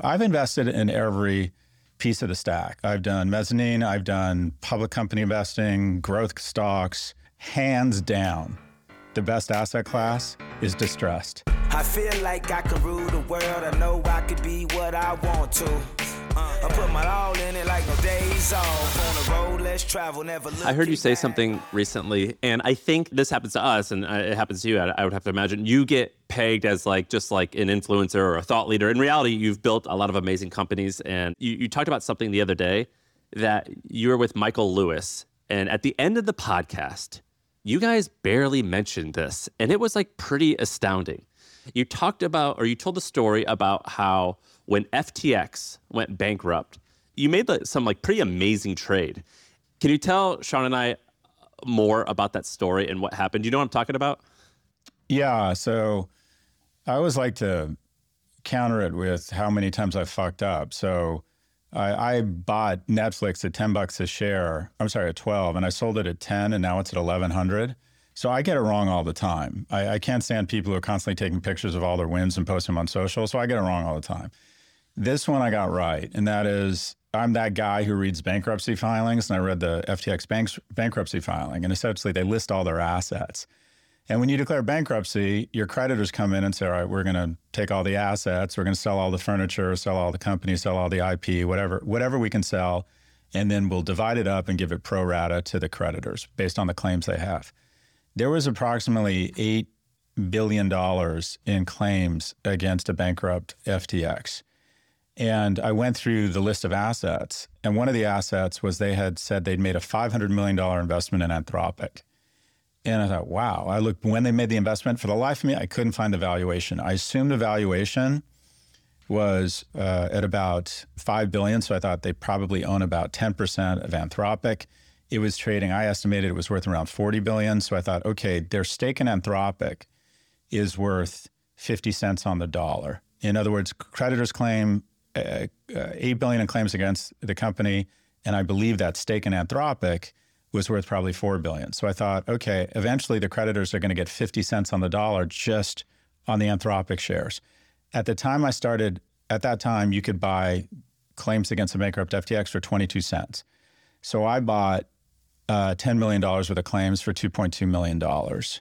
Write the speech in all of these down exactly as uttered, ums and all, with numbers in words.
I've invested in every piece of the stack. I've done mezzanine, I've done public company investing, growth stocks. Hands down, the best asset class is distressed. I feel like I can rule the world. I know I could be what I want to. Uh, I put my all in it like no days off. On the road, let's travel, never look. I heard you say something recently, and I think this happens to us, and it happens to you, I would have to imagine. You get pegged as like just like an influencer or a thought leader. In reality, you've built a lot of amazing companies, and you, you talked about something the other day that you were with Michael Lewis, and at the end of the podcast, you guys barely mentioned this, and it was like pretty astounding. You talked about, or you told the story about how when F T X went bankrupt, you made like, some like pretty amazing trade. Can you tell Sean and I more about that story and what happened? Do you know what I'm talking about? Yeah, so I always like to counter it with how many times I fucked up. So I, I bought Netflix at ten bucks a share. I'm sorry, at twelve, and I sold it at ten, and now it's at eleven hundred. So I get it wrong all the time. I, I can't stand people who are constantly taking pictures of all their wins and posting them on social, so I get it wrong all the time. This one I got right, and that is I'm that guy who reads bankruptcy filings, and I read the F T X banks, bankruptcy filing, and essentially they list all their assets. And when you declare bankruptcy, your creditors come in and say, all right, we're going to take all the assets, we're going to sell all the furniture, sell all the companies, sell all the I P, whatever, whatever we can sell, and then we'll divide it up and give it pro rata to the creditors based on the claims they have. There was approximately eight billion dollars in claims against a bankrupt F T X. And I went through the list of assets, and one of the assets was they had said they'd made a five hundred million dollars investment in Anthropic. And I thought, wow, I looked when they made the investment. For the life of me, I couldn't find the valuation. I assumed the valuation was uh, at about five billion dollars, so I thought they probably own about ten percent of Anthropic. It was trading, I estimated it was worth around forty billion dollars, so I thought, okay, their stake in Anthropic is worth fifty cents on the dollar. In other words, creditors claim uh, uh, eight billion dollars in claims against the company, and I believe that stake in Anthropic was worth probably four billion dollars. So I thought, okay, eventually the creditors are going to get fifty cents on the dollar just on the Anthropic shares. At the time I started, at that time, you could buy claims against a bankrupt F T X for twenty-two cents. So I bought uh, ten million dollars worth of claims for two point two million dollars.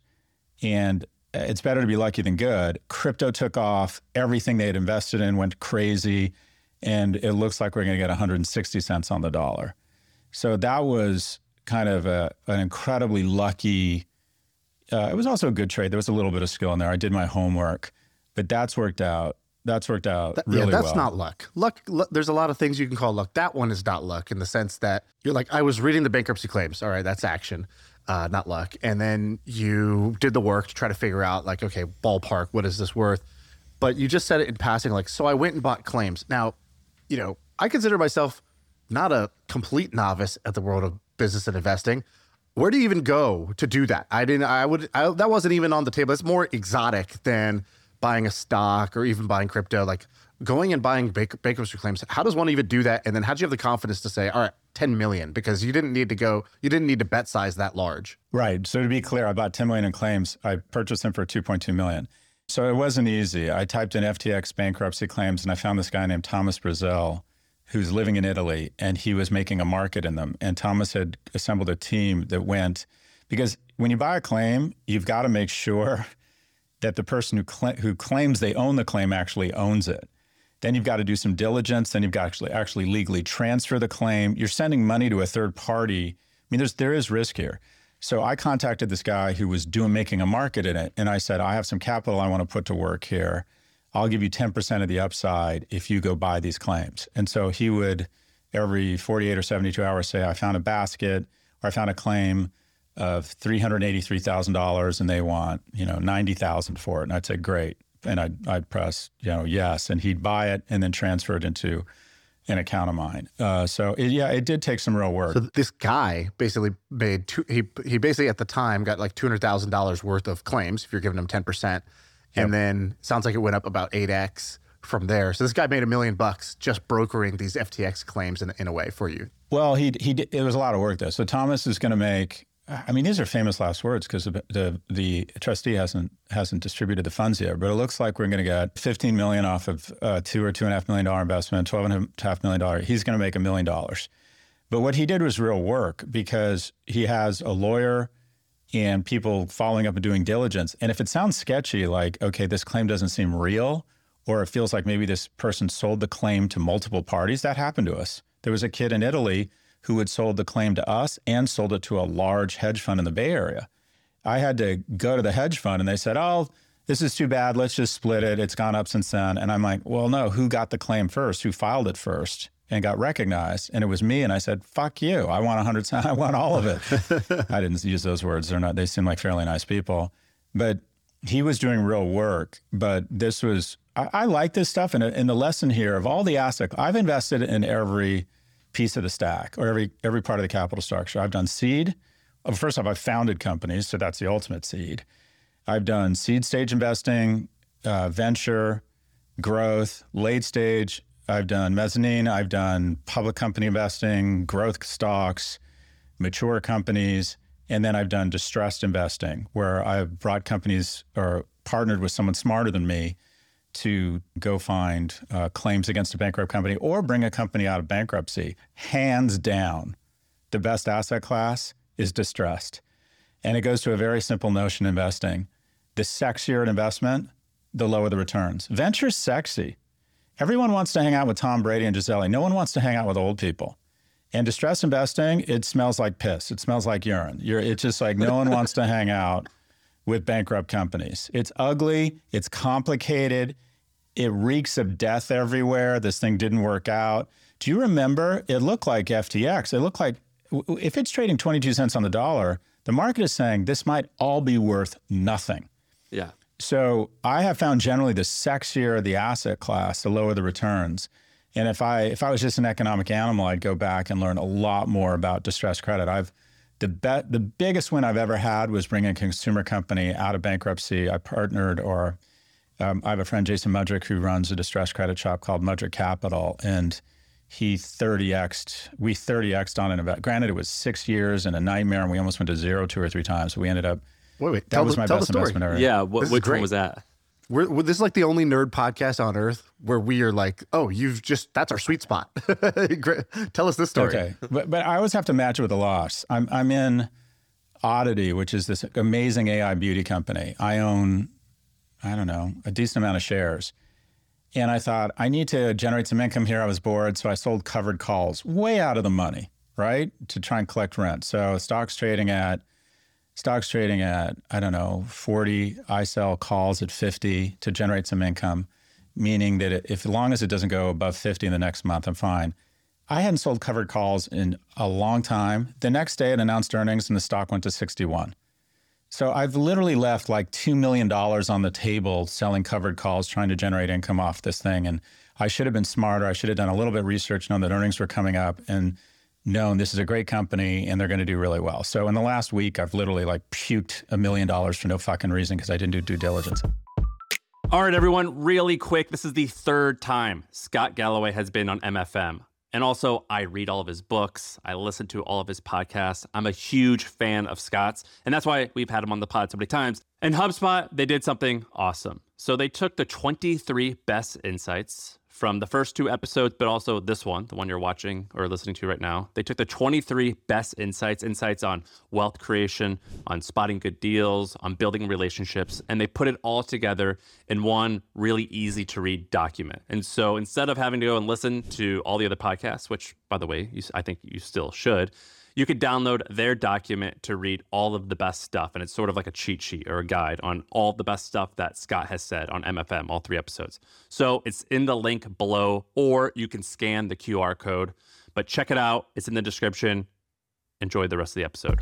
And it's better to be lucky than good. Crypto took off, everything they had invested in went crazy, and it looks like we're going to get one hundred sixty cents on the dollar. So that was kind of a, an incredibly lucky, uh, it was also a good trade. There was a little bit of skill in there. I did my homework, but that's worked out. That's worked out that, really well. Yeah, that's well. not luck. luck. Luck. There's a lot of things you can call luck. That one is not luck in the sense that you're like, I was reading the bankruptcy claims. All right, that's action, uh, not luck. And then you did the work to try to figure out like, okay, ballpark, what is this worth? But you just said it in passing, like, so I went and bought claims. Now, you know, I consider myself not a complete novice at the world of business and investing. Where do you even go to do that? I didn't, I would, I, that wasn't even on the table. It's more exotic than buying a stock or even buying crypto, like going and buying bank, bankruptcy claims. How does one even do that? And then how do you have the confidence to say, all right, ten million, because you didn't need to go, you didn't need to bet size that large. Right. So to be clear, I bought ten million in claims. I purchased them for two point two million. So it wasn't easy. I typed in F T X bankruptcy claims and I found this guy named Thomas Brazil, who's living in Italy, and he was making a market in them. And Thomas had assembled a team that went, because when you buy a claim, you've got to make sure that the person who cl- who claims they own the claim actually owns it. Then you've got to do some diligence. Then you've got to actually, actually legally transfer the claim. You're sending money to a third party. I mean, there's, there is risk here. So I contacted this guy who was doing making a market in it. And I said, I have some capital I want to put to work here. I'll give you ten percent of the upside if you go buy these claims. And so he would, every forty-eight or seventy-two hours, say, I found a basket or I found a claim of three hundred eighty-three thousand dollars and they want, you know, ninety thousand dollars for it. And I'd say, great. And I'd, I'd press, you know, yes. And he'd buy it and then transfer it into an account of mine. Uh, so it, yeah, it did take some real work. So this guy basically made, two, he he basically at the time got like two hundred thousand dollars worth of claims if you're giving him ten percent. Yep. And then sounds like it went up about eight X from there. So this guy made a million bucks just brokering these F T X claims in, in a way for you. Well, he he did, it was a lot of work though. So Thomas is going to make I mean, these are famous last words because the, the the trustee hasn't hasn't distributed the funds yet, but it looks like we're going to get fifteen million dollars off of uh, two or two and a half million dollar investment, twelve and a half million dollars. He's going to make a million dollars. But what he did was real work because he has a lawyer and people following up and doing diligence. And if it sounds sketchy, like, okay, this claim doesn't seem real, or it feels like maybe this person sold the claim to multiple parties, that happened to us. There was a kid in Italy who had sold the claim to us and sold it to a large hedge fund in the Bay Area. I had to go to the hedge fund and they said, oh, this is too bad. Let's just split it. It's gone up since then. And I'm like, well, no, who got the claim first? Who filed it first and got recognized? And it was me. And I said, fuck you. I want one hundred, I want all of it. I didn't use those words. They're not, they seem like fairly nice people. But he was doing real work. But this was, I, I like this stuff. And in the lesson here of all the assets, I've invested in every piece of the stack or every every part of the capital structure. I've done seed. Well, first off, I've founded companies, so that's the ultimate seed. I've done seed stage investing, uh, venture, growth, late stage. I've done mezzanine. I've done public company investing, growth stocks, mature companies, and then I've done distressed investing, where I've brought companies or partnered with someone smarter than me to go find uh, claims against a bankrupt company or bring a company out of bankruptcy. Hands down, the best asset class is distressed. And it goes to a very simple notion in investing. The sexier an investment, the lower the returns. Venture's sexy. Everyone wants to hang out with Tom Brady and Gisele. No one wants to hang out with old people. And distressed investing, it smells like piss. It smells like urine. You're, it's just like no one wants to hang out with bankrupt companies. It's ugly. It's complicated. It reeks of death everywhere. This thing didn't work out. Do you remember? It looked like F T X. It looked like if it's trading twenty-two cents on the dollar, the market is saying this might all be worth nothing. Yeah. So I have found generally the sexier the asset class, the lower the returns. And if I if I was just an economic animal, I'd go back and learn a lot more about distressed credit. I've the be, the biggest win I've ever had was bringing a consumer company out of bankruptcy. I partnered, or um, I have a friend, Jason Mudrick, who runs a distressed credit shop called Mudrick Capital, and he thirty X'd, we thirty X'd on an event. Granted, it was six years and a nightmare, and we almost went to zero two or three times. But we ended up, wait, wait, that was the, my best investment ever. Yeah, wh- which one was that? We're, we're, this is like the only nerd podcast on earth where we are like, oh, you've just, that's our sweet spot. Tell us this story. Okay, but but I always have to match it with a loss. I'm I'm in Oddity, which is this amazing A I beauty company. I own, I don't know, a decent amount of shares. And I thought, I need to generate some income here. I was bored, so I sold covered calls, way out of the money, right, to try and collect rent. So stocks trading at, stocks trading at, I don't know, forty. I sell calls at fifty to generate some income, meaning that it, if as long as it doesn't go above fifty in the next month, I'm fine. I hadn't sold covered calls in a long time. The next day, it announced earnings, and the stock went to sixty-one. So I've literally left like two million dollars on the table selling covered calls, trying to generate income off this thing. And I should have been smarter. I should have done a little bit of research, known that earnings were coming up, and known this is a great company and they're going to do really well. So in the last week, I've literally like puked a million dollars for no fucking reason because I didn't do due diligence. All right, everyone, really quick. This is the third time Scott Galloway has been on M F M. And also, I read all of his books. I listen to all of his podcasts. I'm a huge fan of Scott's, and that's why we've had him on the pod so many times. And HubSpot, they did something awesome. So they took the twenty-three best insights from the first two episodes, but also this one, the one you're watching or listening to right now. They took the twenty-three best insights, insights on wealth creation, on spotting good deals, on building relationships, and they put it all together in one really easy to read document. And so instead of having to go and listen to all the other podcasts, which by the way, you, I think you still should, you could download their document to read all of the best stuff. And it's sort of like a cheat sheet or a guide on all the best stuff that Scott has said on M F M, all three episodes. So it's in the link below, or you can scan the Q R code. But check it out. It's in the description. Enjoy the rest of the episode.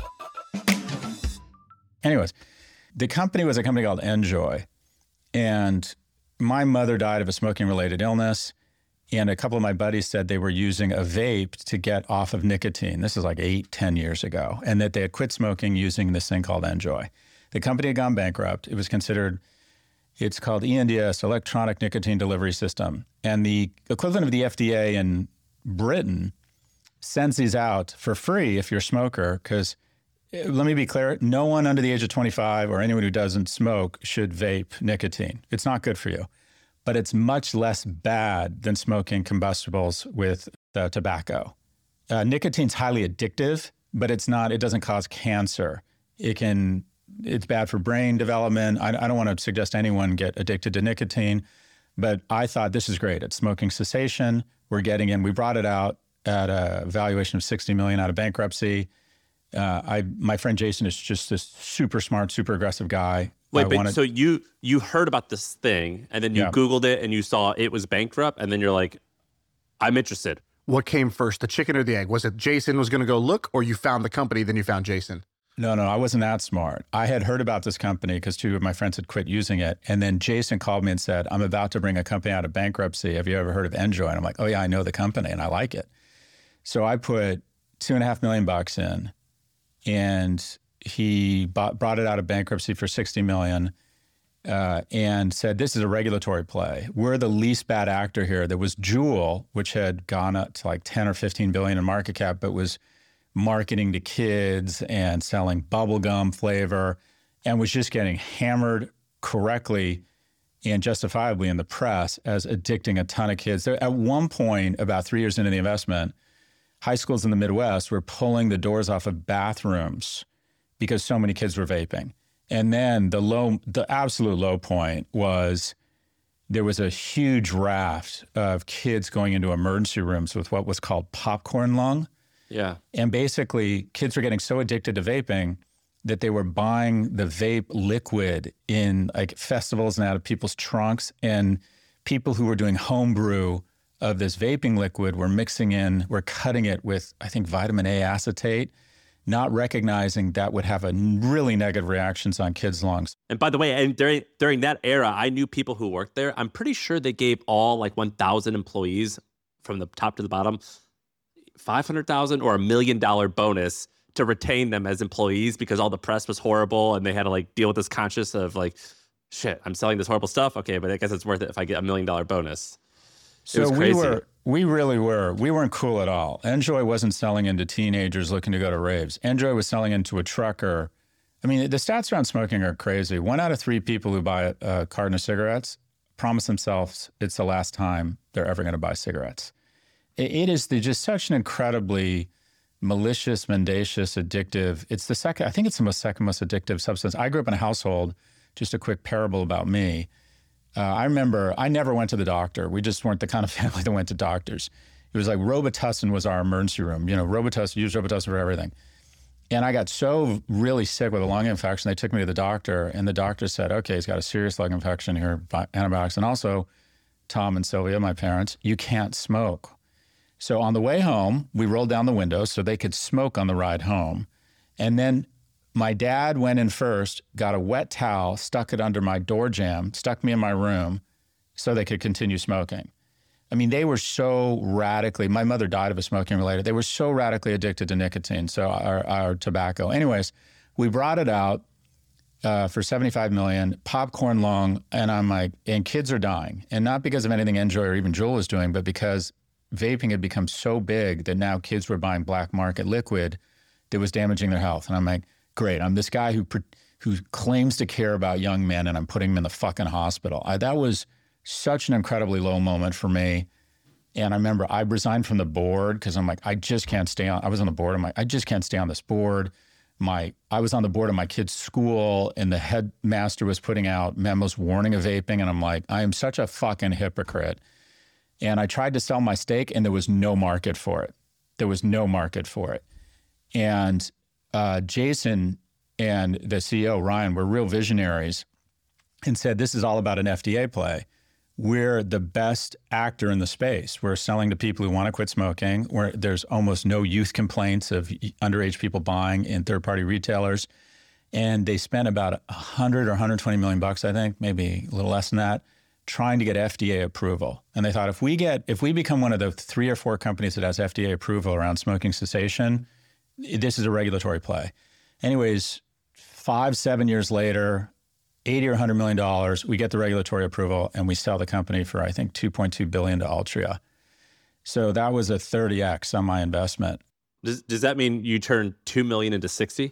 Anyways, the company was a company called Enjoy. And my mother died of a smoking-related illness. And a couple of my buddies said they were using a vape to get off of nicotine. This is like eight, ten years ago. And that they had quit smoking using this thing called Enjoy. The company had gone bankrupt. It was considered, it's called E N D S, Electronic Nicotine Delivery System. And the equivalent of the F D A in Britain sends these out for free if you're a smoker, because let me be clear. No one under the age of twenty-five or anyone who doesn't smoke should vape nicotine. It's not good for you, but it's much less bad than smoking combustibles with uh, tobacco. Uh, nicotine's highly addictive, but it's not, it doesn't cause cancer. It can, it's bad for brain development. I, I don't want to suggest anyone get addicted to nicotine, but I thought this is great. It's smoking cessation. We're getting in, we brought it out at a valuation of sixty million dollars out of bankruptcy. Uh, I, my friend Jason is just this super smart, super aggressive guy. Wait, I but wanted, so you you heard about this thing and then you Yeah. Googled it and you saw it was bankrupt and then you're like, I'm interested. What came first, the chicken or the egg? Was it Jason was going to go look, or you found the company, then you found Jason? No, no, I wasn't that smart. I had heard about this company because two of my friends had quit using it. And then Jason called me and said, I'm about to bring a company out of bankruptcy. Have you ever heard of Enjoy? And I'm like, oh yeah, I know the company and I like it. So I put two and a half million bucks in, and he bought, brought it out of bankruptcy for sixty million uh, and said, this is a regulatory play. We're the least bad actor here. There was Juul, which had gone up to like ten or fifteen billion in market cap, but was marketing to kids and selling bubblegum flavor and was just getting hammered correctly and justifiably in the press as addicting a ton of kids. There, at one point, about three years into the investment, high schools in the Midwest were pulling the doors off of bathrooms because so many kids were vaping. And then the low, the absolute low point was there was a huge raft of kids going into emergency rooms with what was called popcorn lung. Yeah. And basically, kids were getting so addicted to vaping that they were buying the vape liquid in like festivals and out of people's trunks. And people who were doing home brew of this vaping liquid were mixing in, were cutting it with, I think, vitamin A acetate, not recognizing that would have a really negative reactions on kids' lungs. And by the way, and during during that era, I knew people who worked there. I'm pretty sure they gave all like one thousand employees from the top to the bottom five hundred thousand or a million dollar bonus to retain them as employees because all the press was horrible and they had to like deal with this conscience of like, shit, I'm selling this horrible stuff. Okay, but I guess it's worth it if I get a million dollar bonus. So we were, we really were, we weren't cool at all. Enjoy wasn't selling into teenagers looking to go to raves. Enjoy was selling into a trucker. I mean, the stats around smoking are crazy. One out of three people who buy a carton of cigarettes promise themselves it's the last time they're ever going to buy cigarettes. It, it is the, just such an incredibly malicious, mendacious, addictive. It's the second, I think it's the most second most addictive substance. I grew up in a household, just a quick parable about me. Uh, I remember I never went to the doctor. We just weren't the kind of family that went to doctors. It was like Robitussin was our emergency room. You know, Robitussin, use Robitussin for everything. And I got so really sick with a lung infection, they took me to the doctor, and the doctor said, okay, he's got a serious lung infection here, antibiotics. And also, Tom and Sylvia, my parents, you can't smoke. So on the way home, we rolled down the window so they could smoke on the ride home. And then my dad went in first, got a wet towel, stuck it under my door jamb, stuck me in my room so they could continue smoking. I mean, they were so radically, my mother died of a smoking related, they were so radically addicted to nicotine, so our, our tobacco. Anyways, we brought it out uh, for seventy-five million dollars, popcorn lung, and I'm like, and kids are dying. And not because of anything Enjoy or even Juul was doing, but because vaping had become so big that now kids were buying black market liquid that was damaging their health. And I'm like, great, I'm this guy who who claims to care about young men, and I'm putting him in the fucking hospital. I, that was such an incredibly low moment for me. And I remember I resigned from the board because I'm like, I just can't stay on. I was on the board. I'm like, I just can't stay on this board. My, I was on the board of my kid's school, and the headmaster was putting out memos warning of vaping. And I'm like, I am such a fucking hypocrite. And I tried to sell my stake, and there was no market for it. There was no market for it. And uh, Jason and the C E O, Ryan, were real visionaries and said, this is all about an F D A play. We're the best actor in the space. We're selling to people who want to quit smoking, where there's almost no youth complaints of underage people buying in third-party retailers. And they spent about one hundred or one hundred twenty million bucks, I think, maybe a little less than that, trying to get F D A approval. And they thought, if we get, if we become one of the three or four companies that has F D A approval around smoking cessation, this is a regulatory play. Anyways, five, seven years later, eighty or one hundred million dollars, we get the regulatory approval, and we sell the company for, I think, two point two billion dollars to Altria. So that was a thirty X on my investment. Does, does that mean you turned two million into sixty?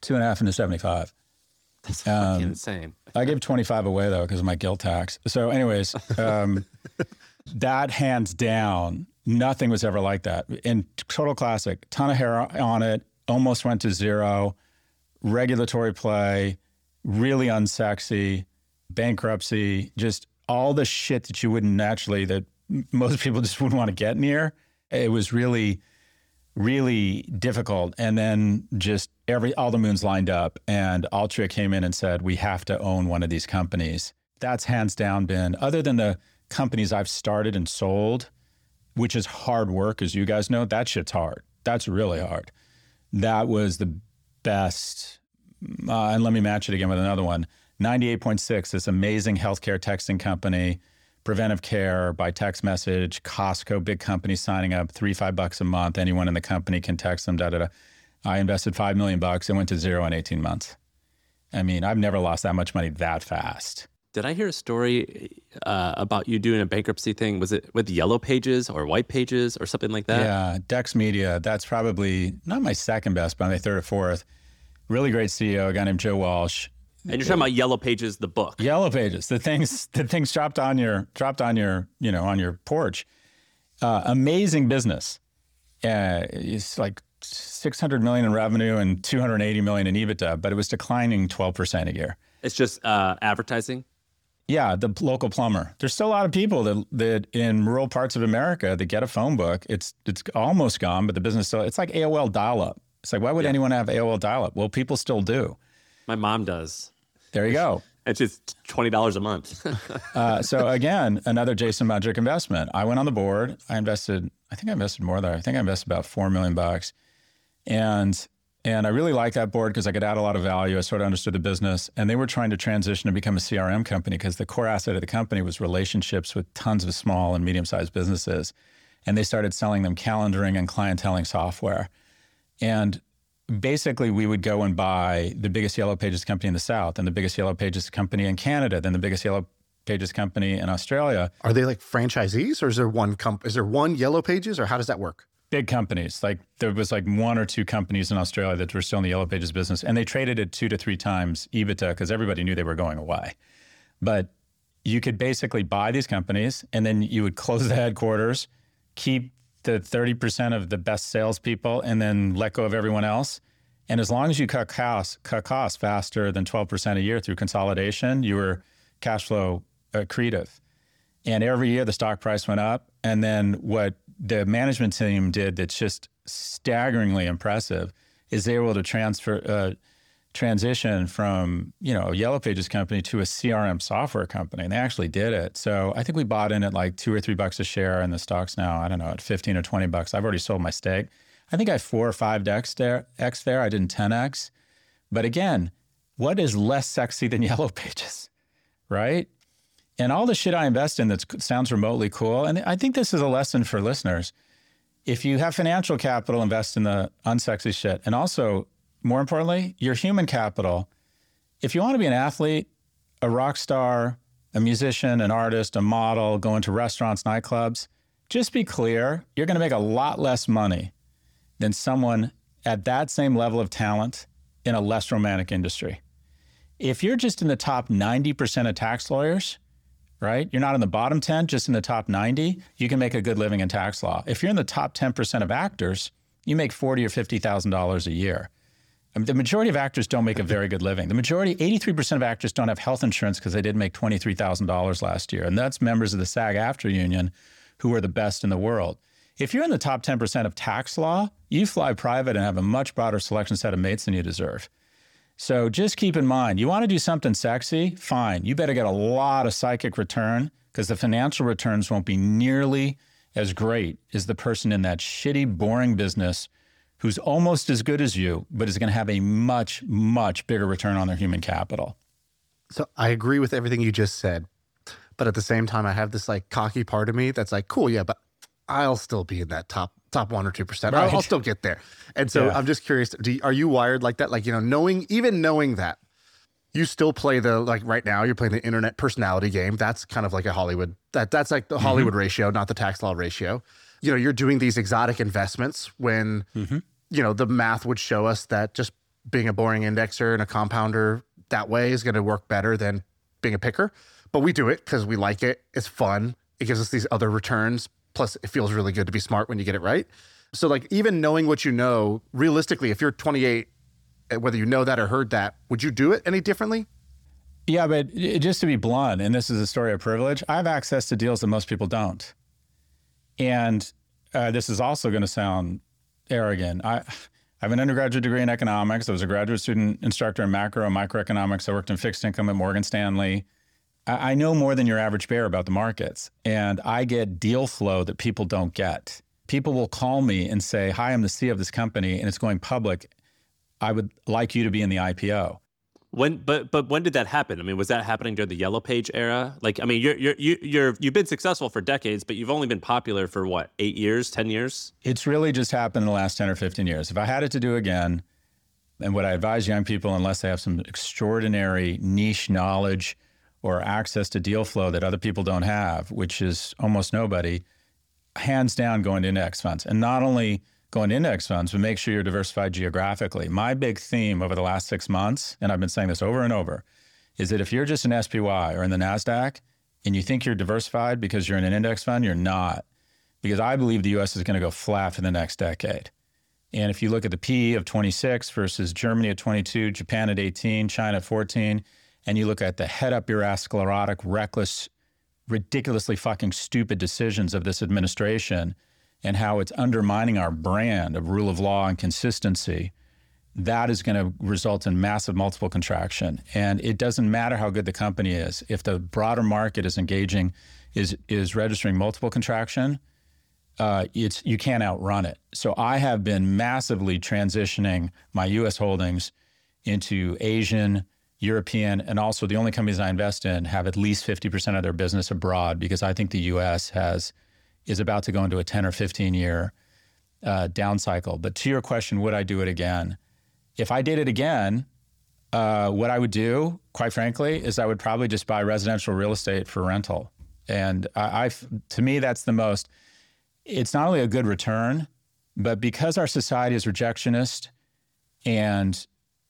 two and a half into seventy-five. That's fucking um, insane. I give twenty-five away though because of my guilt tax. So, anyways, um, that hands down, nothing was ever like that. In total classic, ton of hair on it, almost went to zero, regulatory play, really unsexy, bankruptcy, just all the shit that you wouldn't naturally, that most people just wouldn't want to get near. It was really, really difficult. And then just every, all the moons lined up and Altria came in and said, we have to own one of these companies. That's hands down been, other than the companies I've started and sold, which is hard work, as you guys know, that shit's hard. That's really hard. That was the best. Uh, and let me match it again with another one. ninety-eight point six, this amazing healthcare texting company, preventive care by text message, Costco, big company signing up, three, five bucks a month. Anyone in the company can text them, da, da, da. I invested five million bucks and went to zero in eighteen months. I mean, I've never lost that much money that fast. Did I hear a story uh, about you doing a bankruptcy thing? Was it with Yellow Pages or White Pages or something like that? Yeah, Dex Media. That's probably not my second best, but my third or fourth. Really great C E O, a guy named Joe Walsh. And you're talking about Yellow Pages, the book. Yellow Pages, the things, the things dropped on your, dropped on your, you know, on your porch. Uh, amazing business. Uh, it's like six hundred million in revenue and two hundred eighty million in EBITDA, but it was declining twelve percent a year. It's just uh, advertising. Yeah, the local plumber. There's still a lot of people that that in rural parts of America that get a phone book. It's it's almost gone, but the business still. It's like A O L dial-up. It's like, why would yeah. anyone have A O L dial-up? Well, people still do. My mom does. There you go. It's just twenty dollars a month. uh, so again, another Jason Mudrick investment. I went on the board. I invested, I think I invested more there. I think I invested about four million bucks. And and I really liked that board because I could add a lot of value. I sort of understood the business. And they were trying to transition to become a C R M company because the core asset of the company was relationships with tons of small and medium-sized businesses. And they started selling them calendaring and clienteling software. And basically, we would go and buy the biggest Yellow Pages company in the South and the biggest Yellow Pages company in Canada, then the biggest Yellow Pages company in Australia. Are they like franchisees, or is there one comp- is there one Yellow Pages, or how does that work? Big companies. Like there was like one or two companies in Australia that were still in the Yellow Pages business, and they traded at two to three times EBITDA because everybody knew they were going away. But you could basically buy these companies, and then you would close the headquarters, keep the thirty percent of the best salespeople, and then let go of everyone else. And as long as you cut costs, cut costs faster than twelve percent a year through consolidation, you were cash flow accretive. And every year the stock price went up. And then what the management team did that's just staggeringly impressive is they were able to transfer, uh, transition from, you know, a Yellow Pages company to a C R M software company. And they actually did it. So I think we bought in at like two or three bucks a share, and the stock's now, I don't know, at fifteen or twenty bucks. I've already sold my stake. I think I have four or five X there. X there. I didn't ten X. But again, what is less sexy than Yellow Pages, right? And all the shit I invest in that sounds remotely cool. And I think this is a lesson for listeners. If you have financial capital, invest in the unsexy shit. And also, more importantly, your human capital. If you want to be an athlete, a rock star, a musician, an artist, a model, go into restaurants, nightclubs, just be clear, you're going to make a lot less money than someone at that same level of talent in a less romantic industry. If you're just in the top ninety percent of tax lawyers, right? You're not in the bottom ten, just in the top ninety, you can make a good living in tax law. If you're in the top ten percent of actors, you make forty thousand dollars or fifty thousand dollars a year. I mean, the majority of actors don't make a very good living. The majority, eighty-three percent of actors don't have health insurance because they did make twenty-three thousand dollars last year. And that's members of the SAG-AFTRA union who are the best in the world. If you're in the top ten percent of tax law, you fly private and have a much broader selection set of mates than you deserve. So just keep in mind, you want to do something sexy? Fine. You better get a lot of psychic return because the financial returns won't be nearly as great as the person in that shitty, boring business who's almost as good as you, but is going to have a much, much bigger return on their human capital. So I agree with everything you just said. But at the same time, I have this like cocky part of me that's like, cool, yeah, but I'll still be in that top top one or two percent. Right. I'll, I'll still get there. And so yeah. I'm just curious, do you, are you wired like that? Like, you know, knowing, even knowing that, you still play the, like right now, you're playing the internet personality game. That's kind of like a Hollywood, that that's like the mm-hmm. Hollywood ratio, not the tax law ratio. You know, you're doing these exotic investments when, mm-hmm. you know, the math would show us that just being a boring indexer and a compounder that way is going to work better than being a picker. But we do it because we like it. It's fun. It gives us these other returns. Plus, it feels really good to be smart when you get it right. So like even knowing what you know, realistically, if you're twenty-eight, whether you know that or heard that, would you do it any differently? Yeah, but just to be blunt, and this is a story of privilege, I have access to deals that most people don't. And uh, this is also going to sound arrogant. I, I have an undergraduate degree in economics. I was a graduate student instructor in macro and microeconomics. I worked in fixed income at Morgan Stanley. I, I know more than your average bear about the markets. And I get deal flow that people don't get. People will call me and say, hi, I'm the C E O of this company and it's going public. I would like you to be in the I P O. When, but but when did that happen? I mean, was that happening during the Yellow Page era? Like, I mean, you're you're you- you're you've been successful for decades, but you've only been popular for what, eight years, ten years? It's really just happened in the last ten or fifteen years. If I had it to do again, and what I advise young people, unless they have some extraordinary niche knowledge or access to deal flow that other people don't have, which is almost nobody, hands down going to index funds. And not only going to index funds, but make sure you're diversified geographically. My big theme over the last six months, and I've been saying this over and over, is that if you're just an S P Y or in the NASDAQ and you think you're diversified because you're in an index fund, you're not. Because I believe the U S is going to go flat for the next decade. And if you look at the P E of twenty-six versus Germany at twenty-two, Japan at eighteen, China at fourteen, and you look at the head up your ass sclerotic, reckless, ridiculously fucking stupid decisions of this administration and how it's undermining our brand of rule of law and consistency, that is going to result in massive multiple contraction. And it doesn't matter how good the company is. If the broader market is engaging, is is registering multiple contraction, uh, it's you can't outrun it. So I have been massively transitioning my U S holdings into Asian, European, and also the only companies I invest in have at least fifty percent of their business abroad because I think the U S has is about to go into a ten or fifteen year uh, down cycle. But to your question, would I do it again? If I did it again, uh, what I would do, quite frankly, is I would probably just buy residential real estate for rental. And I, I've, to me, that's the most, it's not only a good return, but because our society is rejectionist and,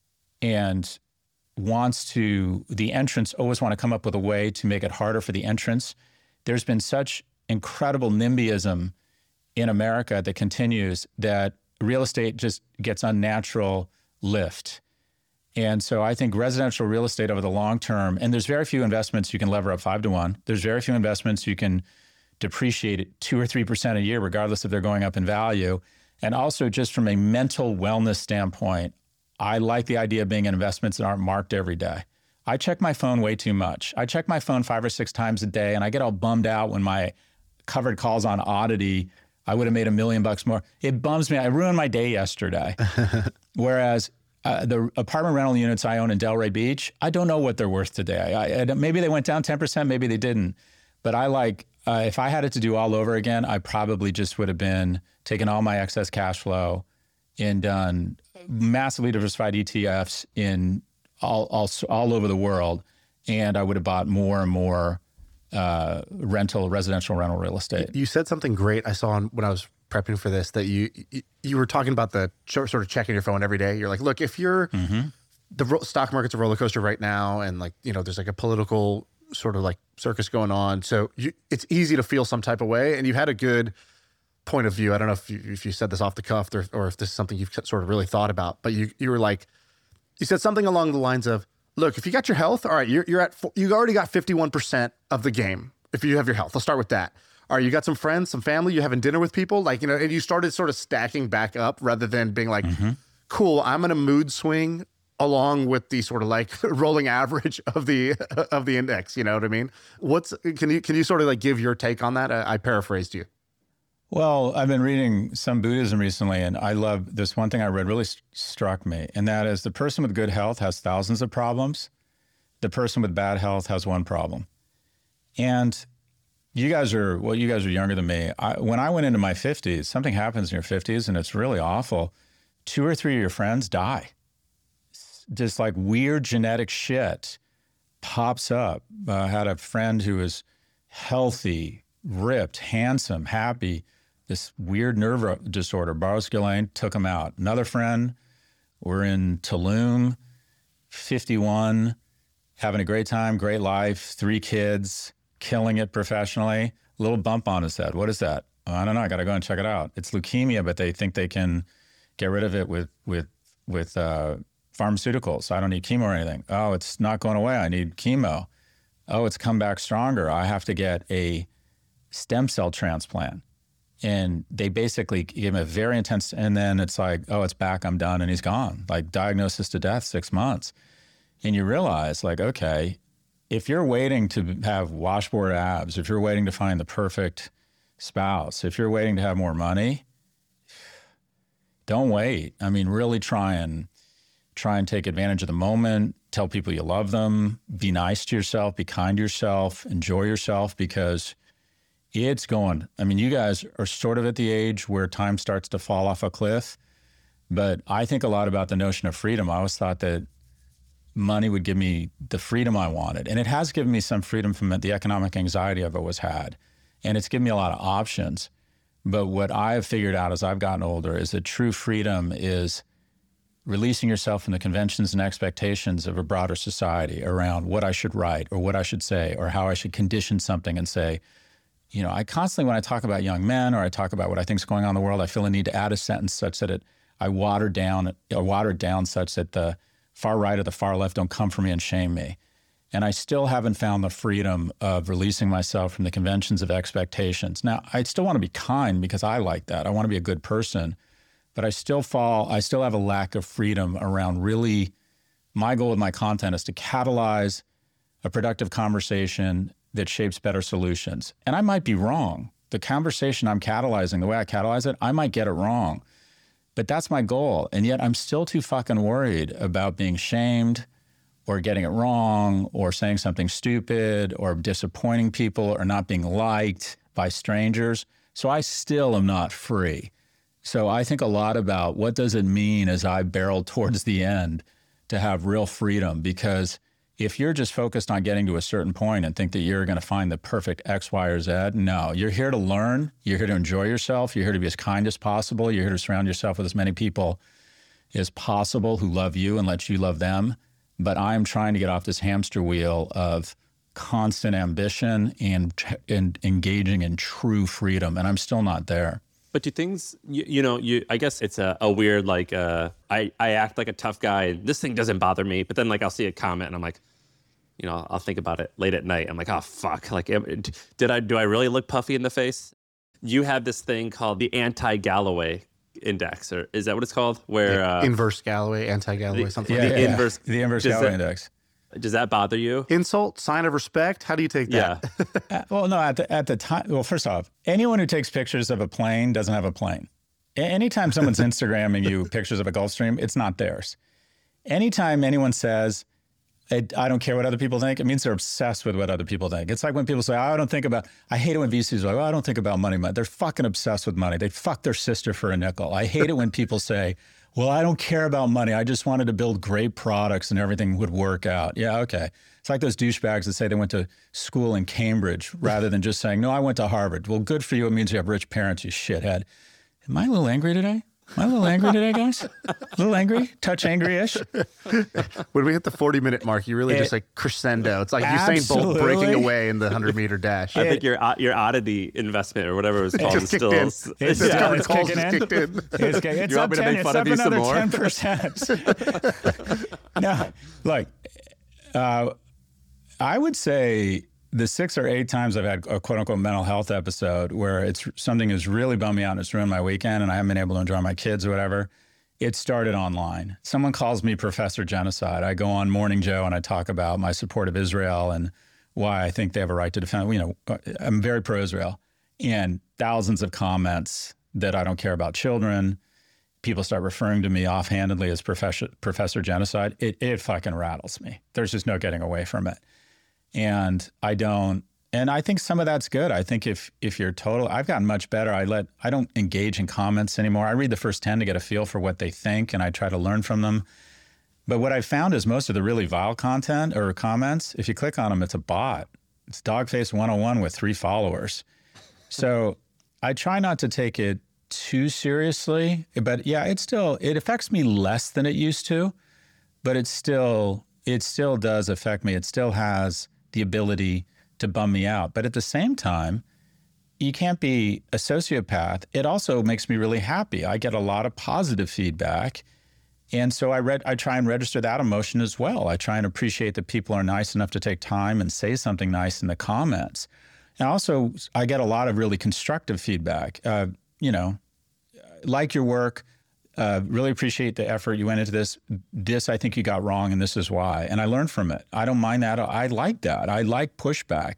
and wants to, the entrants always want to come up with a way to make it harder for the entrants. There's been such incredible NIMBYism in America that continues that real estate just gets unnatural lift. And so I think residential real estate over the long term, and there's very few investments you can lever up five to one. There's very few investments you can depreciate at two or three percent a year, regardless if they're going up in value. And also just from a mental wellness standpoint, I like the idea of being in investments that aren't marked every day. I check my phone way too much. I check my phone five or six times a day, and I get all bummed out when my covered calls on Oddity, I would have made a million bucks more. It bums me. I ruined my day yesterday. Whereas uh, the apartment rental units I own in Delray Beach, I don't know what they're worth today. I, I, maybe they went down ten percent, maybe they didn't. But I like, uh, if I had it to do all over again, I probably just would have been taking all my excess cash flow and done massively diversified E T Fs in all, all, all over the world. And I would have bought more and more uh, rental, residential rental real estate. You said something great I saw on, when I was prepping for this, that you you were talking about the sort of checking your phone every day. You're like, look, if you're, mm-hmm. the ro- stock market's a roller coaster right now, and like, you know, there's like a political sort of like circus going on. So you, it's easy to feel some type of way. And you had a good point of view. I don't know if you, if you said this off the cuff or, or if this is something you've sort of really thought about, but you you were like, you said something along the lines of, look, if you got your health, all right, you're, you're at, you already got fifty-one percent of the game. If you have your health, I'll start with that. All right, you got some friends, some family, you having dinner with people, like, you know, and you started sort of stacking back up rather than being like, mm-hmm. cool, I'm in a mood swing along with the sort of like rolling average of the, of the index. You know what I mean? What's, can you, can you sort of like give your take on that? I, I paraphrased you. Well, I've been reading some Buddhism recently, and I love this one thing I read really st- struck me, and that is the person with good health has thousands of problems. The person with bad health has one problem. And you guys are, well, you guys are younger than me. I, when I went into my fifties, something happens in your fifties, and it's really awful. Two or three of your friends die. Just like weird genetic shit pops up. I uh, had a friend who was healthy, ripped, handsome, happy. This weird nerve disorder, Barros-Ghislaine, took him out. Another friend, We're in Tulum, fifty-one, having a great time, great life, three kids, killing it professionally. A little bump on his head. What is that? Oh, I don't know. I got to go and check it out. It's leukemia, but they think they can get rid of it with with with uh, pharmaceuticals. I don't need chemo or anything. Oh, it's not going away. I need chemo. Oh, it's come back stronger. I have to get a stem cell transplant. And they basically give him a very intense, and then it's like, oh, it's back, I'm done, and he's gone. Like diagnosis to death, six months. And you realize like, okay, if you're waiting to have washboard abs, if you're waiting to find the perfect spouse, if you're waiting to have more money, don't wait. I mean, really try and try and take advantage of the moment. Tell people you love them. Be nice to yourself. Be kind to yourself. Enjoy yourself, because it's going. I mean, you guys are sort of at the age where time starts to fall off a cliff. But I think a lot about the notion of freedom. I always thought that money would give me the freedom I wanted. And it has given me some freedom from the economic anxiety I've always had. And it's given me a lot of options. But what I've figured out as I've gotten older is that true freedom is releasing yourself from the conventions and expectations of a broader society around what I should write or what I should say or how I should condition something and say, you know, I constantly, when I talk about young men or I talk about what I think is going on in the world, I feel a need to add a sentence such that it, I water down, or water it down such that the far right or the far left don't come for me and shame me. And I still haven't found the freedom of releasing myself from the conventions of expectations. Now, I still want to be kind because I like that. I want to be a good person, but I still fall, I still have a lack of freedom around really, my goal with my content is to catalyze a productive conversation that shapes better solutions. And I might be wrong. The conversation I'm catalyzing, the way I catalyze it, I might get it wrong. But that's my goal. And yet I'm still too fucking worried about being shamed or getting it wrong or saying something stupid or disappointing people or not being liked by strangers. So I still am not free. So I think a lot about what does it mean as I barrel towards the end to have real freedom, because if you're just focused on getting to a certain point and think that you're going to find the perfect X, Y, or Z, no, you're here to learn. You're here to enjoy yourself. You're here to be as kind as possible. You're here to surround yourself with as many people as possible who love you and let you love them. But I'm trying to get off this hamster wheel of constant ambition and, and engaging in true freedom. And I'm still not there. But do things, you, you know, you, I guess it's a, a weird, like, uh, I, I act like a tough guy. And this thing doesn't bother me. But then, like, I'll see a comment and I'm like, you know, I'll think about it late at night. I'm like, oh, fuck. Like, did I, do I really look puffy in the face? You have this thing called the anti-Galloway index, or is that what it's called? Where yeah, uh, inverse Galloway, anti-Galloway, the, something yeah, like that. Yeah, the inverse, the inverse Galloway that, index. Does that bother you? Insult, sign of respect? How do you take that? Yeah. uh, well, no, at the, at the time, well, first off, anyone who takes pictures of a plane doesn't have a plane. A- anytime someone's Instagramming you pictures of a Gulfstream, it's not theirs. Anytime anyone says, I don't care what other people think, it means they're obsessed with what other people think. It's like when people say, oh, I don't think about, I hate it when V Cs are like, oh, I don't think about money. They're fucking obsessed with money. They fuck their sister for a nickel. I hate it when people say, well, I don't care about money. I just wanted to build great products and everything would work out. Yeah, okay. It's like those douchebags that say they went to school in Cambridge rather than just saying, no, I went to Harvard. Well, good for you. It means you have rich parents, you shithead. Am I a little angry today? Am I a little angry today, guys? A little angry? Touch angry-ish? When we hit the forty-minute mark, you really It, just like crescendo. It's like absolutely. Usain Bolt breaking away in the hundred-meter dash. I think your your oddity investment or whatever it was called just is kicked still. in. It's, It's, It's yeah, covered it's calls kicking just in. kicked in. It's, kick- it's You up want me to ten, make it's fun up of you some another more? ten percent. No, look, uh, I would say the six or eight times I've had a quote unquote mental health episode where it's something has really bummed me out and it's ruined my weekend and I haven't been able to enjoy my kids or whatever. It started online. Someone calls me Professor Genocide. I go on Morning Joe and I talk about my support of Israel and why I think they have a right to defend. You know, I'm very pro-Israel. And thousands of comments that I don't care about children. People start referring to me offhandedly as Professor, Professor Genocide. It, it fucking rattles me. There's just no getting away from it. And I don't, and I think some of that's good. I think if if you're total, I've gotten much better. I let, I don't engage in comments anymore. I read the first ten to get a feel for what they think and I try to learn from them. But what I found is most of the really vile content or comments, if you click on them, it's a bot. It's Dogface one oh one with three followers. So I try not to take it too seriously. But yeah, it still, it affects me less than it used to, but it still, it still does affect me. It still has the ability to bum me out. But at the same time, you can't be a sociopath. It also makes me really happy. I get a lot of positive feedback. And so I read, I try and register that emotion as well. I try and appreciate that people are nice enough to take time and say something nice in the comments. And also, I get a lot of really constructive feedback. Uh, you know, like your work, uh, really appreciate the effort you went into this. This I think you got wrong, and this is why. And I learned from it. I don't mind that. I like that. I like pushback.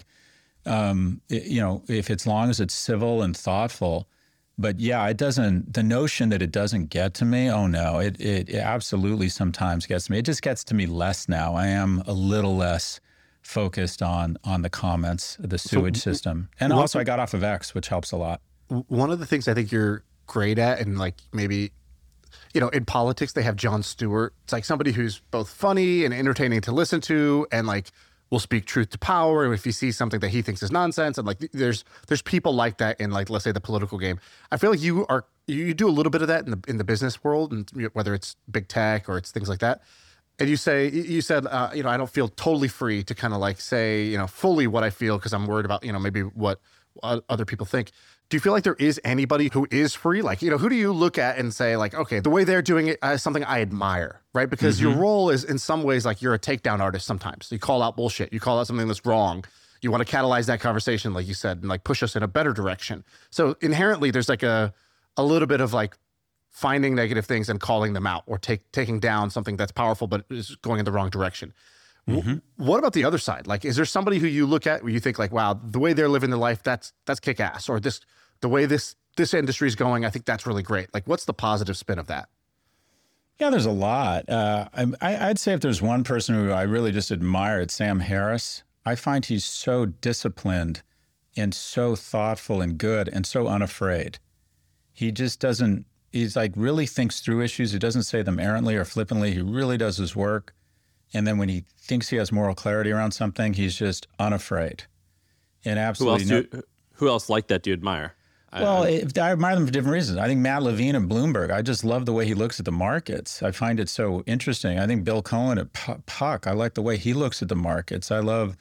Um, it, you know, if it's long as it's civil and thoughtful. But yeah, it doesn't, the notion that it doesn't get to me, oh no, it, it, it absolutely sometimes gets to me. It just gets to me less now. I am a little less focused on on the comments, the sewage so, system. And what, also I got off of X, which helps a lot. One of the things I think you're great at, and like maybe, you know, in politics, they have Jon Stewart. It's like somebody who's both funny and entertaining to listen to, and like will speak truth to power. And if he sees something that he thinks is nonsense, and like there's there's people like that in like, let's say, the political game. I feel like you are you do a little bit of that in the in the business world, and whether it's big tech or it's things like that. And you say you said uh, you know, I don't feel totally free to kind of like say, you know, fully what I feel because I'm worried about, you know, maybe what other people think. Do you feel like there is anybody who is free? Like, you know, who do you look at and say like, okay, the way they're doing it is something I admire, right? Because mm-hmm. your role is in some ways like you're a takedown artist sometimes. You call out bullshit. You call out something that's wrong. You want to catalyze that conversation, like you said, and like push us in a better direction. So inherently there's like a a little bit of like finding negative things and calling them out, or take taking down something that's powerful but is going in the wrong direction. Mm-hmm. What about the other side? Like, is there somebody who you look at where you think like, wow, the way they're living their life, that's that's kick ass, or this the way this this industry is going, I think that's really great. Like, what's the positive spin of that? Yeah, there's a lot. Uh, I, I'd say if there's one person who I really just admire, it's Sam Harris. I find he's so disciplined and so thoughtful and good and so unafraid. He just doesn't, he's like really thinks through issues. He doesn't say them errantly or flippantly. He really does his work. And then when he thinks he has moral clarity around something, he's just unafraid. And absolutely who else, no, do, who else like that do you admire? Well, I, I admire them for different reasons. I think Matt Levine at Bloomberg, I just love the way he looks at the markets. I find it so interesting. I think Bill Cohen at Puck, I like the way he looks at the markets. I love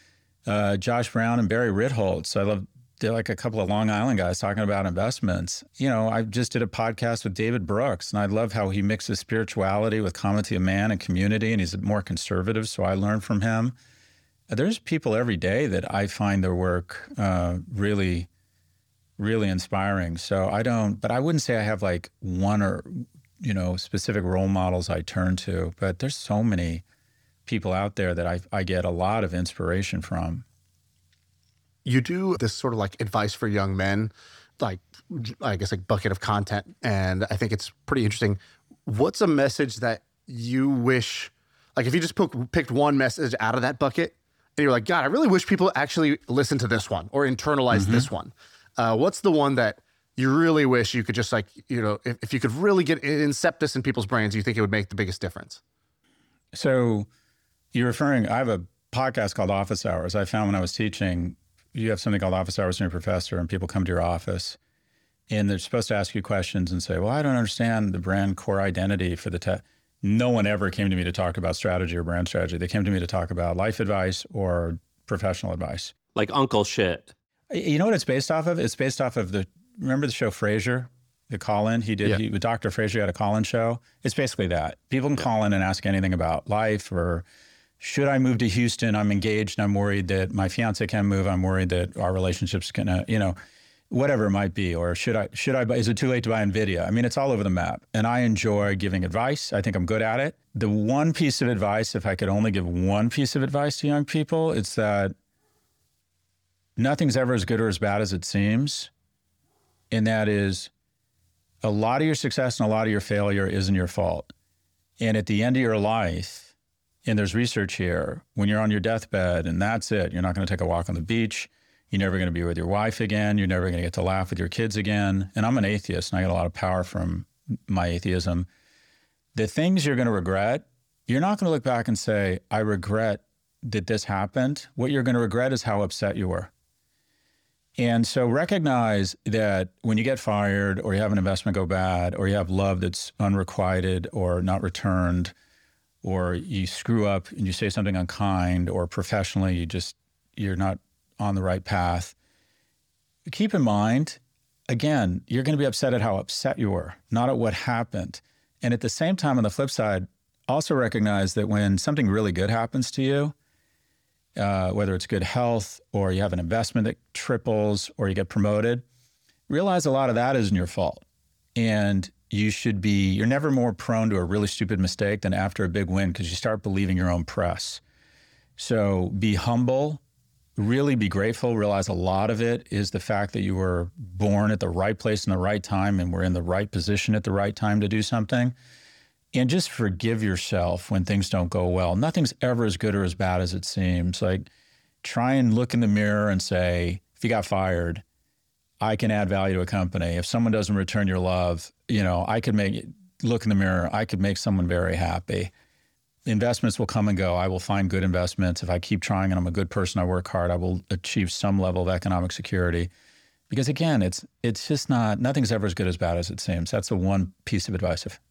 uh, Josh Brown and Barry Ritholtz. I love, they're like a couple of Long Island guys talking about investments. You know, I just did a podcast with David Brooks, and I love how he mixes spirituality with comedy of man and community, and he's more conservative, so I learned from him. There's people every day that I find their work uh, really... really inspiring. So I don't, but I wouldn't say I have like one or, you know, specific role models I turn to, but there's so many people out there that I, I get a lot of inspiration from. You do this sort of like advice for young men, like, I guess like bucket of content. And I think it's pretty interesting. What's a message that you wish, like if you just pick, picked one message out of that bucket and you're like, God, I really wish people actually listen to this one or internalize mm-hmm. this one. Uh, what's the one that you really wish you could just like, you know, if, if you could really get incept this in people's brains, you think it would make the biggest difference? So you're referring, I have a podcast called Office Hours. I found when I was teaching, you have something called Office Hours when you're a professor and people come to your office and they're supposed to ask you questions and say, well, I don't understand the brand core identity for the tech. No one ever came to me to talk about strategy or brand strategy. They came to me to talk about life advice or professional advice. Like uncle shit. You know what it's based off of? It's based off of the, remember the show Frasier, the call-in? He did, yeah. he, with Doctor Frasier had a call-in show. It's basically that. People can yeah. call in and ask anything about life, or should I move to Houston? I'm engaged and I'm worried that my fiance can't move. I'm worried that our relationship's gonna, you know, whatever it might be. Or should I, should I, is it too late to buy NVIDIA? I mean, it's all over the map. And I enjoy giving advice. I think I'm good at it. The one piece of advice, if I could only give one piece of advice to young people, it's that nothing's ever as good or as bad as it seems. And that is, a lot of your success and a lot of your failure isn't your fault. And at the end of your life, and there's research here, when you're on your deathbed and that's it, you're not going to take a walk on the beach, you're never going to be with your wife again, you're never going to get to laugh with your kids again. And I'm an atheist and I get a lot of power from my atheism. The things you're going to regret, you're not going to look back and say, I regret that this happened. What you're going to regret is how upset you were. And so recognize that when you get fired or you have an investment go bad or you have love that's unrequited or not returned, or you screw up and you say something unkind, or professionally you just, you're not on the right path, keep in mind, again, you're going to be upset at how upset you were, not at what happened. And at the same time, on the flip side, also recognize that when something really good happens to you, uh, whether it's good health or you have an investment that triples or you get promoted, realize a lot of that isn't your fault. And you should be, you're never more prone to a really stupid mistake than after a big win, because you start believing your own press. So be humble, really be grateful, realize a lot of it is the fact that you were born at the right place in the right time and were in the right position at the right time to do something. And just forgive yourself when things don't go well. Nothing's ever as good or as bad as it seems. Like, try and look in the mirror and say, if you got fired, I can add value to a company. If someone doesn't return your love, you know, I could make, look in the mirror, I could make someone very happy. Investments will come and go. I will find good investments. If I keep trying and I'm a good person, I work hard, I will achieve some level of economic security. Because again, it's it's just not, nothing's ever as good as bad as it seems. That's the one piece of advice. If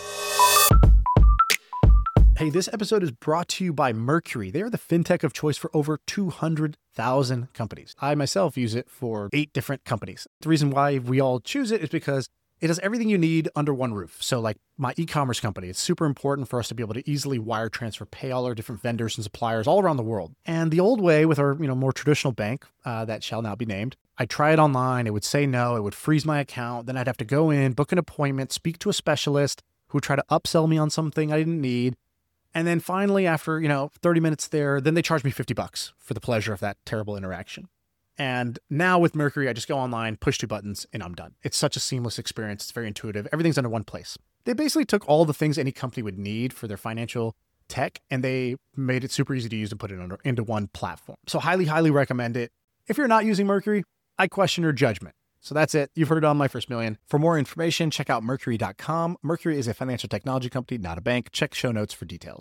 Hey, this episode is brought to you by Mercury. They are the fintech of choice for over two hundred thousand companies. I myself use it for eight different companies. The reason why we all choose it is because it has everything you need under one roof. So like my e-commerce company, it's super important for us to be able to easily wire transfer, pay all our different vendors and suppliers all around the world. And the old way with our, you know, more traditional bank uh, that shall now be named, I'd try it online, it would say no, it would freeze my account, then I'd have to go in, book an appointment, speak to a specialist who would try to upsell me on something I didn't need. And then finally, after, you know, thirty minutes there, then they charge me fifty bucks for the pleasure of that terrible interaction. And now with Mercury, I just go online, push two buttons, and I'm done. It's such a seamless experience. It's very intuitive. Everything's under one place. They basically took all the things any company would need for their financial tech, and they made it super easy to use and put it under, into one platform. So highly, highly recommend it. If you're not using Mercury, I question your judgment. So that's it. You've heard it on My First Million. For more information, check out Mercury dot com. Mercury is a financial technology company, not a bank. Check show notes for details.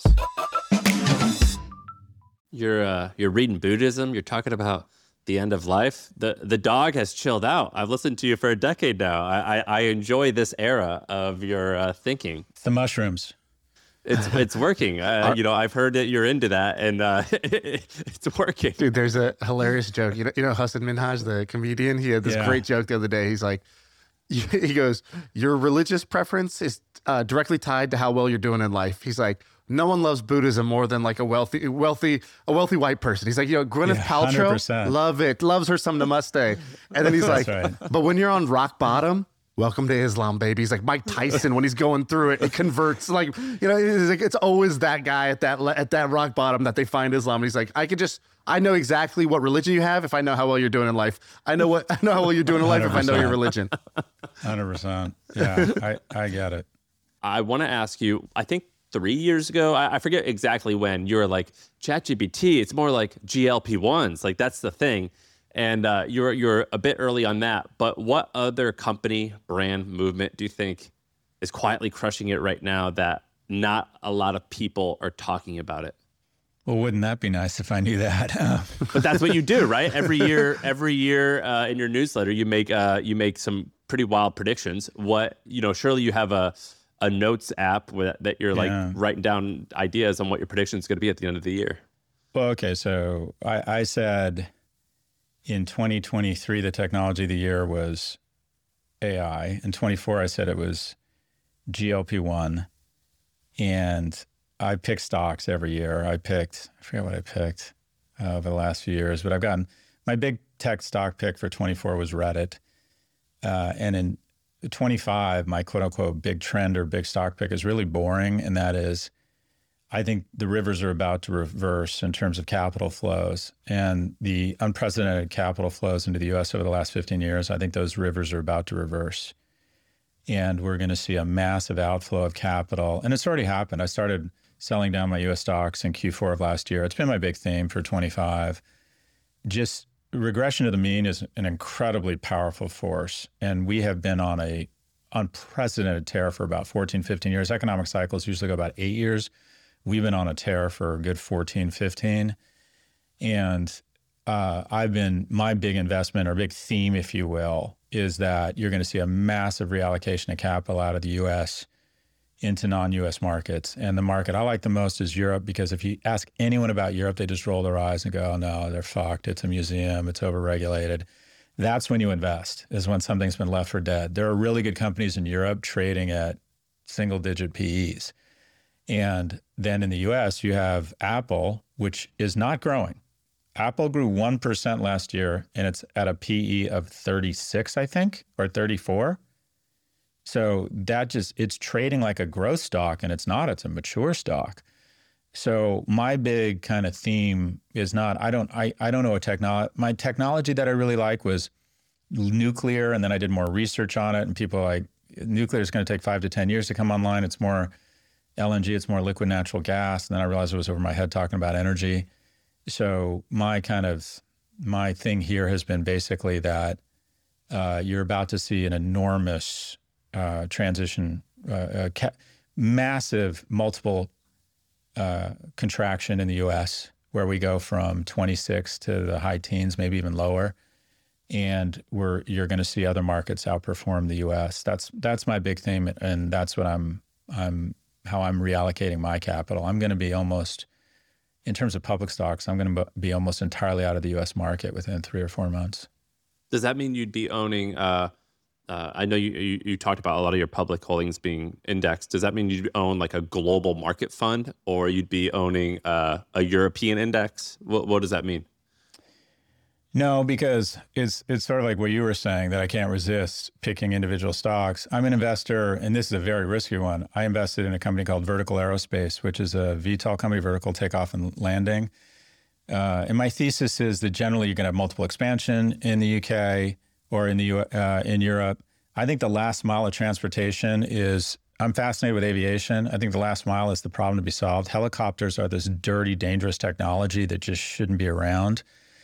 You're uh, you're reading Buddhism. You're talking about the end of life. The the dog has chilled out. I've listened to you for a decade now. I I, I enjoy this era of your uh, thinking. It's the mushrooms. It's it's working. Uh, you know, I've heard that you're into that, and uh, it's working. Dude, there's a hilarious joke. You know, you know Hassan Minhaj, the comedian? He had this Yeah. great joke the other day. He's like, he goes, your religious preference is uh, directly tied to how well you're doing in life. He's like, no one loves Buddhism more than like a wealthy, wealthy, a wealthy white person. He's like, you know, Gwyneth Yeah, Paltrow, one hundred percent. love it, loves her some namaste. And then he's like, That's but when you're on rock bottom, welcome to Islam, baby. He's like Mike Tyson when he's going through it. It converts, like, you know, it's, like, it's always that guy at that at that rock bottom that they find Islam. And he's like, I could just, I know exactly what religion you have if I know how well you're doing in life. I know what I know how well you're doing in life if I know your religion. one hundred percent. Yeah, I, I get it. I want to ask you, I think three years ago, I, I forget exactly when, you were like, ChatGPT, it's more like G L P ones. Like, that's the thing. And uh, you're you're a bit early on that. But what other company, brand, movement do you think is quietly crushing it right now that not a lot of people are talking about it? Well, wouldn't that be nice if I knew that? But that's what you do, right? Every year, every year uh, in your newsletter, you make uh, you make some pretty wild predictions. What, you know, surely you have a a notes app with, that you're like Yeah. writing down ideas on what your prediction is going to be at the end of the year. Well, okay, so I, I said in twenty twenty-three, the technology of the year was A I. In twenty-four, I said it was G L P one. And I pick stocks every year. I picked, I forget what I picked uh, over the last few years, but I've gotten, my big tech stock pick for twenty-four was Reddit. Uh, and in twenty-five, my quote unquote big trend or big stock pick is really boring. And that is, I think the rivers are about to reverse in terms of capital flows, and the unprecedented capital flows into the U S over the last fifteen years. I think those rivers are about to reverse, and we're going to see a massive outflow of capital. And it's already happened. I started selling down my U S stocks in Q four of last year. It's been my big theme for twenty-five. Just regression to the mean is an incredibly powerful force. And we have been on a unprecedented tear for about fourteen, fifteen years. Economic cycles usually go about eight years. We've been on a tear for a good fourteen, fifteen. And uh, I've been, my big investment or big theme, if you will, is that you're going to see a massive reallocation of capital out of the U S into non-U S markets. And the market I like the most is Europe, because if you ask anyone about Europe, they just roll their eyes and go, oh, no, they're fucked. It's a museum. It's overregulated. That's when you invest, is when something's been left for dead. There are really good companies in Europe trading at single-digit P Es. And then in the U S, you have Apple, which is not growing. Apple grew one percent last year, and it's at a P E of thirty-six, I think, or thirty-four. So that just, it's trading like a growth stock, and it's not, it's a mature stock. So my big kind of theme is not, I don't, I, I don't know a technology. My technology that I really like was nuclear. And then I did more research on it, and people are like, nuclear is going to take five to ten years to come online. It's more L N G, it's more liquid natural gas. And then I realized it was over my head talking about energy. So my kind of, my thing here has been basically that uh, you're about to see an enormous uh, transition, uh, uh, ca- massive multiple uh, contraction in the U S, where we go from twenty-six to the high teens, maybe even lower. And we're, you're going to see other markets outperform the U S. That's, that's my big theme. And that's what I'm, I'm, how I'm reallocating my capital. I'm going to be almost, in terms of public stocks, I'm going to be almost entirely out of the U S market within three or four months. Does that mean you'd be owning, uh, uh, I know you, you you talked about a lot of your public holdings being indexed. Does that mean you'd own like a global market fund, or you'd be owning uh, a European index? What, what does that mean? No, because it's it's sort of like what you were saying, that I can't resist picking individual stocks. I'm an investor, and this is a very risky one. I invested in a company called Vertical Aerospace, which is a V TOL company, vertical takeoff and landing. Uh, and my thesis is that generally you're going to have multiple expansion in the U K or in the U, uh, in Europe. I think the last mile of transportation is, I'm fascinated with aviation. I think the last mile is the problem to be solved. Helicopters are this dirty, dangerous technology that just shouldn't be around.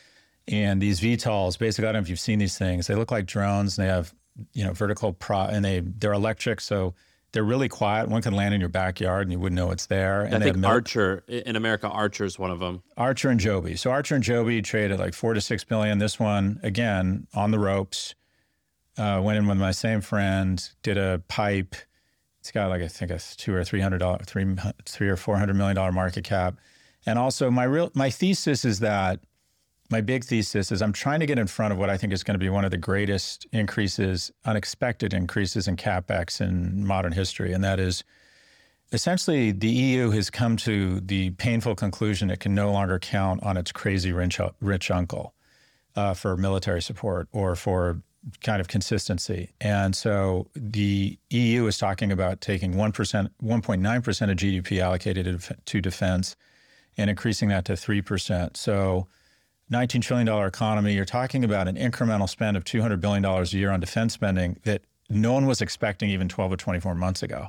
And these V TOLs, basically, I don't know if you've seen these things. They look like drones, and they have, you know, vertical pro, and they they're electric, so they're really quiet. One can land in your backyard, and you wouldn't know it's there. And I they think have mil- Archer in America, Archer is one of them. Archer and Joby. So Archer and Joby traded like four to six billion. This one, again, on the ropes. Uh, went in with my same friend, did a pipe. It's got like I think a two or three hundred dollar, three three or four hundred million dollar market cap. And also, my real my thesis is that. My big thesis is I'm trying to get in front of what I think is going to be one of the greatest increases, unexpected increases in CapEx in modern history. And that is essentially the E U has come to the painful conclusion it can no longer count on its crazy rich, rich uncle uh, for military support or for kind of consistency. And so the E U is talking about taking one percent, one point nine percent of G D P allocated to defense and increasing that to three percent. So nineteen trillion dollars economy, you're talking about an incremental spend of two hundred billion dollars a year on defense spending that no one was expecting even twelve or twenty-four months ago.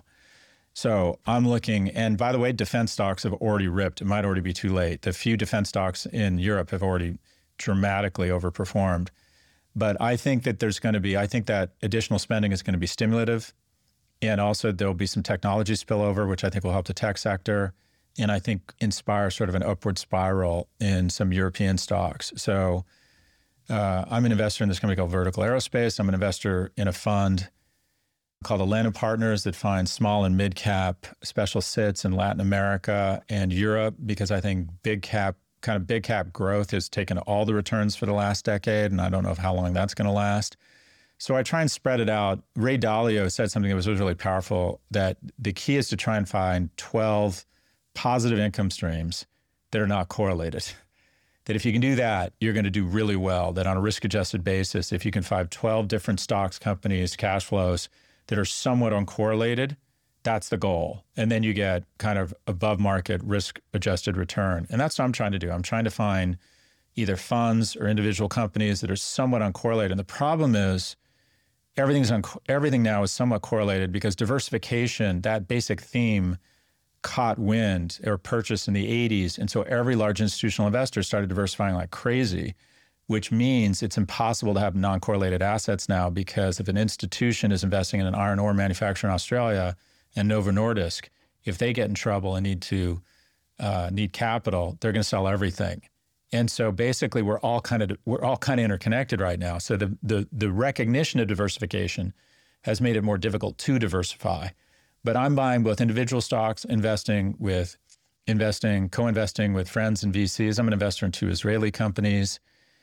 So I'm looking, and by the way, defense stocks have already ripped. It might already be too late. The few defense stocks in Europe have already dramatically overperformed. But I think that there's going to be, I think that additional spending is going to be stimulative. And also there'll be some technology spillover, which I think will help the tech sector. And I think inspire sort of an upward spiral in some European stocks. So uh, I'm an investor in this company called Vertical Aerospace. I'm an investor in a fund called Atlanta Partners that finds small and mid cap special sits in Latin America and Europe, because I think big cap, kind of big cap growth has taken all the returns for the last decade. And I don't know if how long that's going to last. So I try and spread it out. Ray Dalio said something that was really powerful, that the key is to try and find twelve positive income streams that are not correlated. That if you can do that, you're going to do really well. That on a risk-adjusted basis, if you can find twelve different stocks, companies, cash flows that are somewhat uncorrelated, that's the goal. And then you get kind of above market risk-adjusted return. And that's what I'm trying to do. I'm trying to find either funds or individual companies that are somewhat uncorrelated. And the problem is everything's un- everything now is somewhat correlated, because diversification, that basic theme, caught wind or purchased in the eighties. And so every large institutional investor started diversifying like crazy, which means it's impossible to have non-correlated assets now, because if an institution is investing in an iron ore manufacturer in Australia and Novo Nordisk, if they get in trouble and need to uh, need capital, they're going to sell everything. And so basically we're all kind of we're all kind of interconnected right now. So the the the recognition of diversification has made it more difficult to diversify. But I'm buying both individual stocks, investing with investing, co-investing with friends and V Cs. I'm an investor in two Israeli companies.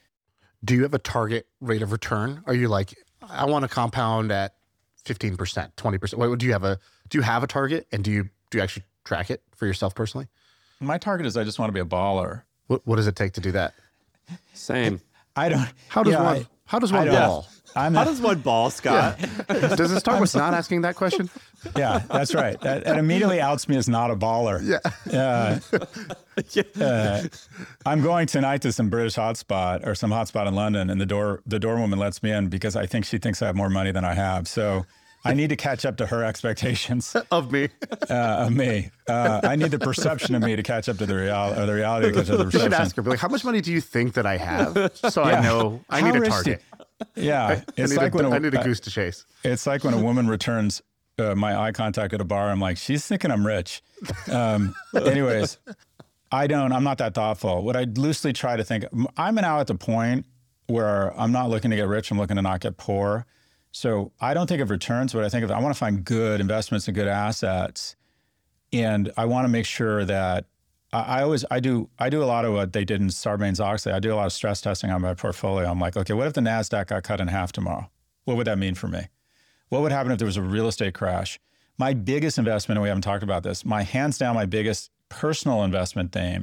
Do you have a target rate of return? Are you like, I want to compound at fifteen percent, twenty percent? What do you have a do you have a target, and do you do you actually track it for yourself personally? My target is I just want to be a baller. What what does it take to do that? Same. I don't. How does yeah, one I, how does I one don't- ball? I'm How not, does one ball, Scott? Does it start with not asking that question? yeah, that's right. That, that immediately outs me as not a baller. Yeah. Uh, uh, I'm going tonight to some British hotspot or some hotspot in London, and the door the door woman lets me in because I think she thinks I have more money than I have. So I need to catch up to her expectations Of me. uh, of me. Uh, I need the perception of me to catch up to the reality, or the reality to catch up to the You should perception. ask her, be like, how much money do you think that I have? So Yeah. I know I How need a rich do- target. Yeah, I it's need, like a, when a, I need a uh, goose to chase. It's like when a woman returns uh, my eye contact at a bar. I'm like, she's thinking I'm rich. Um, anyways, I don't. I'm not that thoughtful. What I loosely try to think, I'm now at the point where I'm not looking to get rich. I'm looking to not get poor. So I don't think of returns, but I think of I want to find good investments and good assets, and I want to make sure that I, I always I do I do a lot of what they did in Sarbanes-Oxley. I do a lot of stress testing on my portfolio. I'm like, okay, what if the NASDAQ got cut in half tomorrow? What would that mean for me? What would happen if there was a real estate crash? My biggest investment, and we haven't talked about this, my hands down, my biggest personal investment theme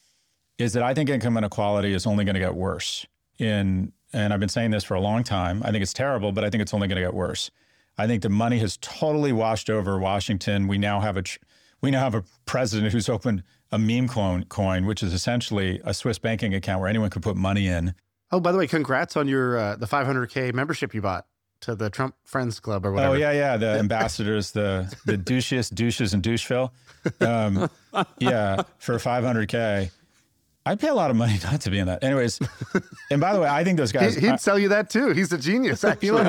is that I think income inequality is only going to get worse. In and I've been saying this for a long time. I think it's terrible, but I think it's only going to get worse. I think the money has totally washed over Washington. We now have a tr- we now have a president who's opened a meme coin, coin, which is essentially a Swiss banking account where anyone could put money in. Oh, by the way, congrats on your uh, the five hundred K membership you bought to the Trump Friends Club or whatever. Oh yeah, yeah. The ambassadors, the the douchiest douches in Doucheville. Um, yeah, for five hundred K. I'd pay a lot of money not to be in that. Anyways, and by the way, I think those guys. He, I- would sell you that too. He's a genius, actually.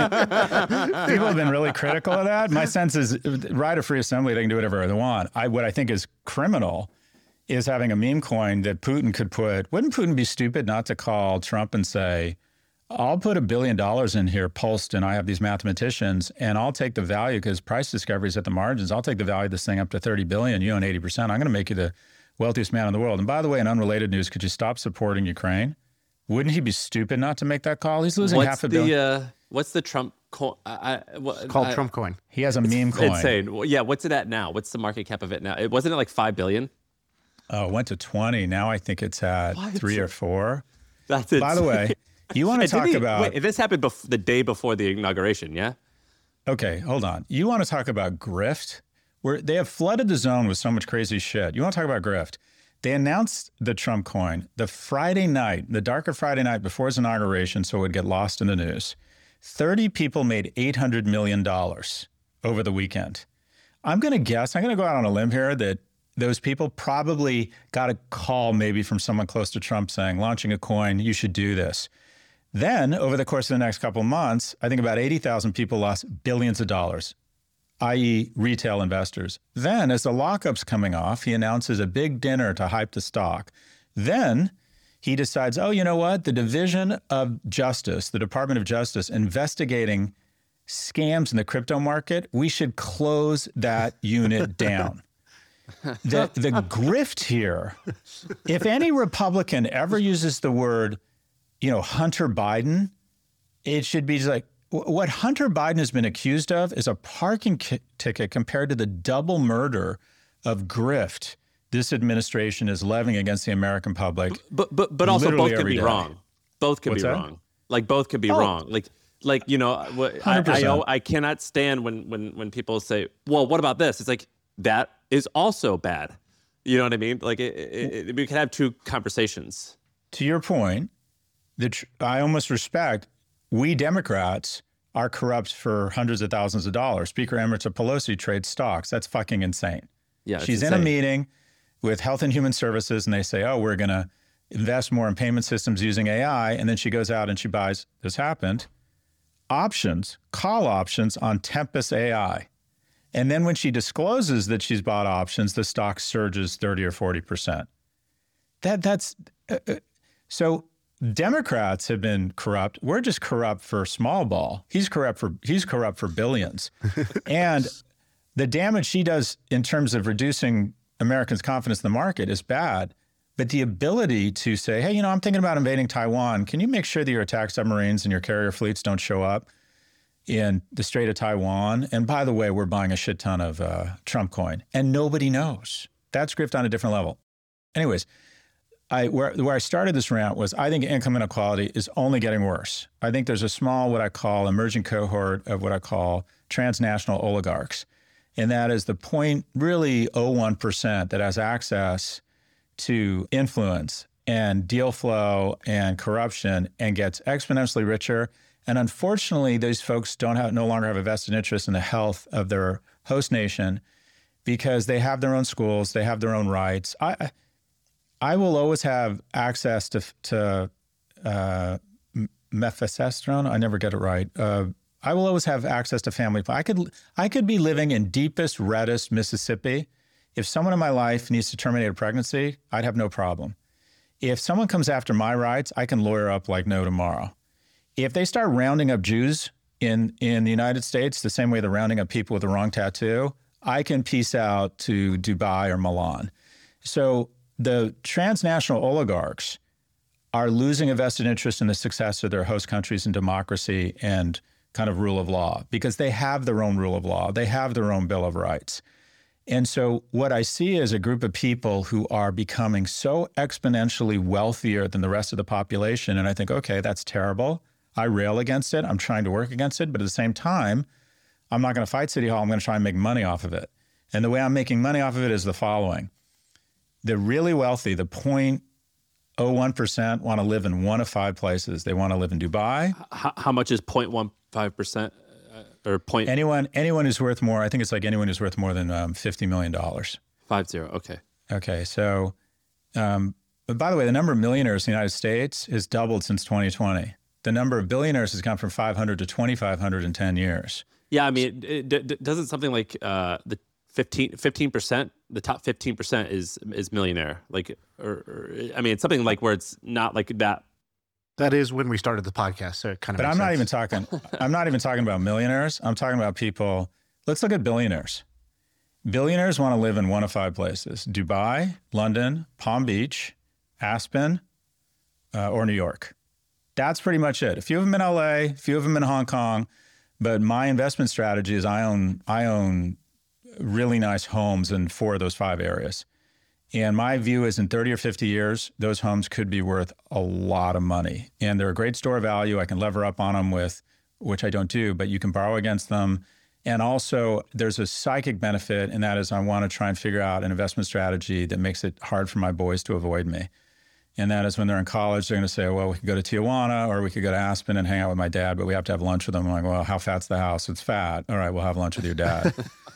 People have been really critical of that. My sense is, right of free assembly, they can do whatever they want. I, what I think is criminal is having a meme coin that Putin could put. Wouldn't Putin be stupid not to call Trump and say, I'll put a billion dollars in here pulsed, and I have these mathematicians, and I'll take the value because price discovery is at the margins. I'll take the value of this thing up to thirty billion. You own eighty percent. I'm going to make you the wealthiest man in the world. And by the way, in unrelated news, could you stop supporting Ukraine? Wouldn't he be stupid not to make that call? He's losing What's half a the billion. uh, what's the Trump coin? I, I, what, Called I, Trump Coin. He has a meme coin. Insane. Well, yeah, what's it at now? What's the market cap of it now? It wasn't it like five billion? Oh, it went to twenty. Now I think it's at What? three or four. That's it. By the way, you want to And didn't talk he- about, wait, this happened bef- the day before the inauguration, yeah? okay, hold on. You want to talk about grift? Where they have flooded the zone with so much crazy shit. You want to talk about grift? They announced the Trump coin the Friday night, the darker Friday night before his inauguration, so it would get lost in the news. thirty people made eight hundred million dollars over the weekend. I'm going to guess, I'm going to go out on a limb here that those people probably got a call maybe from someone close to Trump saying, launching a coin, you should do this. Then over the course of the next couple of months, I think about eighty thousand people lost billions of dollars, that is retail investors. Then as the lockup's coming off, he announces a big dinner to hype the stock. Then he decides, oh, you know what? The Division of Justice, the Department of Justice, investigating scams in the crypto market, we should close that unit down. The, the grift here, if any Republican ever uses the word, you know, Hunter Biden, it should be just like, what Hunter Biden has been accused of is a parking ki- ticket compared to the double murder of grift this administration is levying against the American public. But but but also Literally both could every be day. wrong. Both could What's be that? wrong. Like both could be Oh. wrong. Like like you know what I, one hundred I percent. know I cannot stand when when when people say, well, what about this? It's like that is also bad. You know what I mean? Like it, it, it, we could have two conversations. To your point, the tr- I almost respect, we Democrats are corrupt for hundreds of thousands of dollars. Speaker Emeritus Pelosi trades stocks. That's fucking insane. Yeah, it's She's in insane. a meeting with Health and Human Services, and they say, oh, we're going to invest more in payment systems using A I. And then she goes out and she buys, this happened, options, call options on Tempest A I. And then when she discloses that she's bought options, the stock surges thirty or forty percent. That, that's, uh, uh, So Democrats have been corrupt. We're just corrupt for small ball. He's corrupt for he's corrupt for billions. And the damage he does in terms of reducing Americans' confidence in the market is bad. But the ability to say, hey, you know, I'm thinking about invading Taiwan. Can you make sure that your attack submarines and your carrier fleets don't show up in the Strait of Taiwan? And by the way, we're buying a shit ton of uh, Trump coin. And nobody knows. That's grift on a different level. Anyways, I, where, where I started this rant was I think income inequality is only getting worse. I think there's a small, what I call, emerging cohort of what I call transnational oligarchs. And that is the point, really zero point one percent that has access to influence and deal flow and corruption and gets exponentially richer. And unfortunately, these folks don't have, no longer have a vested interest in the health of their host nation because they have their own schools, they have their own rights. I I will always have access to, to uh, mephistophelion. I never get it right. Uh, I will always have access to family. I could I could be living in deepest, reddest Mississippi. If someone in my life needs to terminate a pregnancy, I'd have no problem. If someone comes after my rights, I can lawyer up like no tomorrow. If they start rounding up Jews in, in the United States the same way they're rounding up people with the wrong tattoo, I can peace out to Dubai or Milan. So the transnational oligarchs are losing a vested interest in the success of their host countries and democracy and kind of rule of law because they have their own rule of law. They have their own Bill of Rights. And so what I see is a group of people who are becoming so exponentially wealthier than the rest of the population. And I think, okay, that's terrible. I rail against it. I'm trying to work against it. But at the same time, I'm not going to fight City Hall. I'm going to try and make money off of it. And the way I'm making money off of it is the following. The really wealthy, the zero point zero one percent want to live in one of five places. They want to live in Dubai. How, how much is zero point one five percent? Or point anyone anyone who's worth more, I think it's like anyone who's worth more than um, fifty million dollars. Five zero, okay. Okay, so, um, but by the way, the number of millionaires in the United States has doubled since twenty twenty. The number of billionaires has gone from five hundred to twenty-five hundred in ten years. Yeah, I mean, it, it, it doesn't something like uh, the fifteen percent, the top fifteen percent is is millionaire. Like, or, or I mean, it's something like where it's not like that. That is when we started the podcast, so it kind of But makes I'm not sense. even talking, I'm not even talking about millionaires. I'm talking about people, let's look at billionaires. Billionaires want to live in one of five places: Dubai, London, Palm Beach, Aspen, uh, or New York. That's pretty much it. A few of them in L A, a few of them in Hong Kong. But my investment strategy is I own, I own really nice homes in four of those five areas. And my view is in thirty or fifty years, those homes could be worth a lot of money. And they're a great store value. I can lever up on them with, which I don't do, but you can borrow against them. And also there's a psychic benefit, and that is I want to try and figure out an investment strategy that makes it hard for my boys to avoid me. And that is when they're in college, they're going to say, well, we could go to Tijuana or we could go to Aspen and hang out with my dad, but we have to have lunch with them. I'm like, well, how fat's the house? It's fat. All right, we'll have lunch with your dad.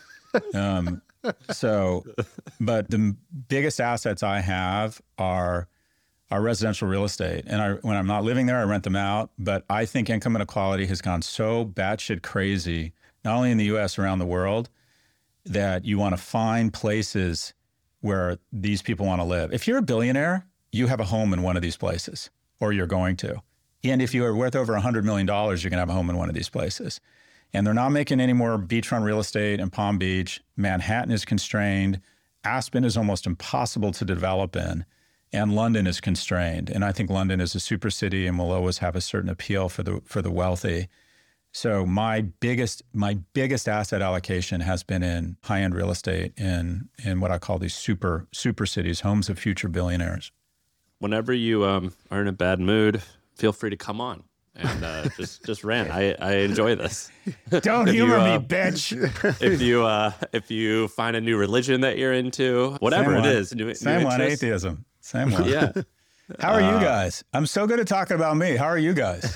um, So, but the biggest assets I have are are residential real estate. And I, when I'm not living there, I rent them out. But I think income inequality has gone so batshit crazy, not only in the U S, around the world, that you want to find places where these people want to live. If you're a billionaire, you have a home in one of these places, or you're going to. And if you are worth over one hundred million dollars, you're going to have a home in one of these places. And they're not making any more beachfront real estate in Palm Beach. Manhattan is constrained. Aspen is almost impossible to develop in. And London is constrained. And I think London is a super city and will always have a certain appeal for the for the wealthy. So my biggest my biggest asset allocation has been in high-end real estate in in what I call these super super cities, homes of future billionaires. Whenever you um, are in a bad mood, feel free to come on. And uh, just just rant. I, I enjoy this. Don't humor you, uh, me, bitch. if you uh, if you find a new religion that you're into, whatever Same it one. is, new, Same new one, interest. atheism. Same one. Yeah. How are uh, you guys? I'm so good at talking about me. How are you guys?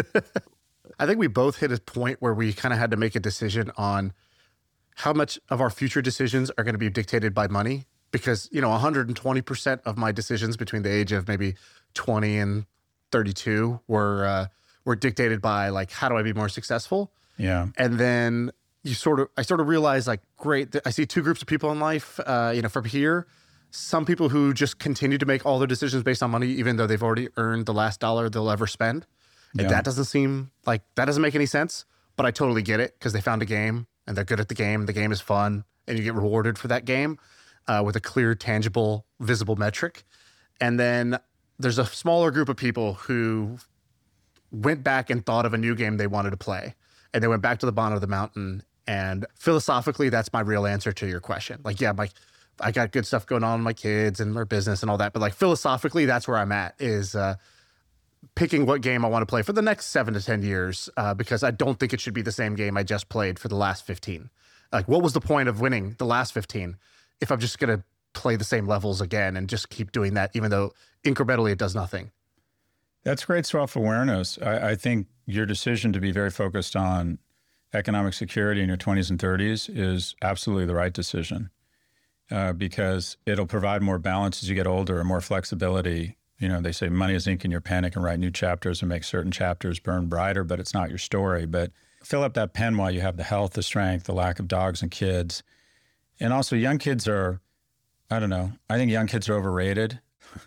I think we both hit a point where we kind of had to make a decision on how much of our future decisions are going to be dictated by money. Because, you know, one hundred twenty percent of my decisions between the age of maybe twenty and thirty-two were uh, were dictated by, like, how do I be more successful? Yeah. And then you sort of, I sort of realized, like, great, I see two groups of people in life, uh, you know, from here. some people who just continue to make all their decisions based on money, even though they've already earned the last dollar they'll ever spend. And Yeah. that doesn't seem like, that doesn't make any sense, but I totally get it because they found a game and they're good at the game. The game is fun and you get rewarded for that game uh, with a clear, tangible, visible metric. And then there's a smaller group of people who went back and thought of a new game they wanted to play. And they went back to the bottom of the mountain. And philosophically, that's my real answer to your question. Like, yeah, my, I got good stuff going on with my kids and our business and all that. But like philosophically, that's where I'm at, is uh, picking what game I want to play for the next seven to ten years, uh, because I don't think it should be the same game I just played for the last fifteen. Like, what was the point of winning the last fifteen if I'm just going to play the same levels again and just keep doing that, even though incrementally it does nothing? That's great self-awareness. I, I think your decision to be very focused on economic security in your twenties and thirties is absolutely the right decision, uh, because it'll provide more balance as you get older and more flexibility. You know, they say money is ink in your pen. It can write new chapters and make certain chapters burn brighter, but it's not your story. But fill up that pen while you have the health, the strength, the lack of dogs and kids. And also young kids are, I don't know, I think young kids are overrated.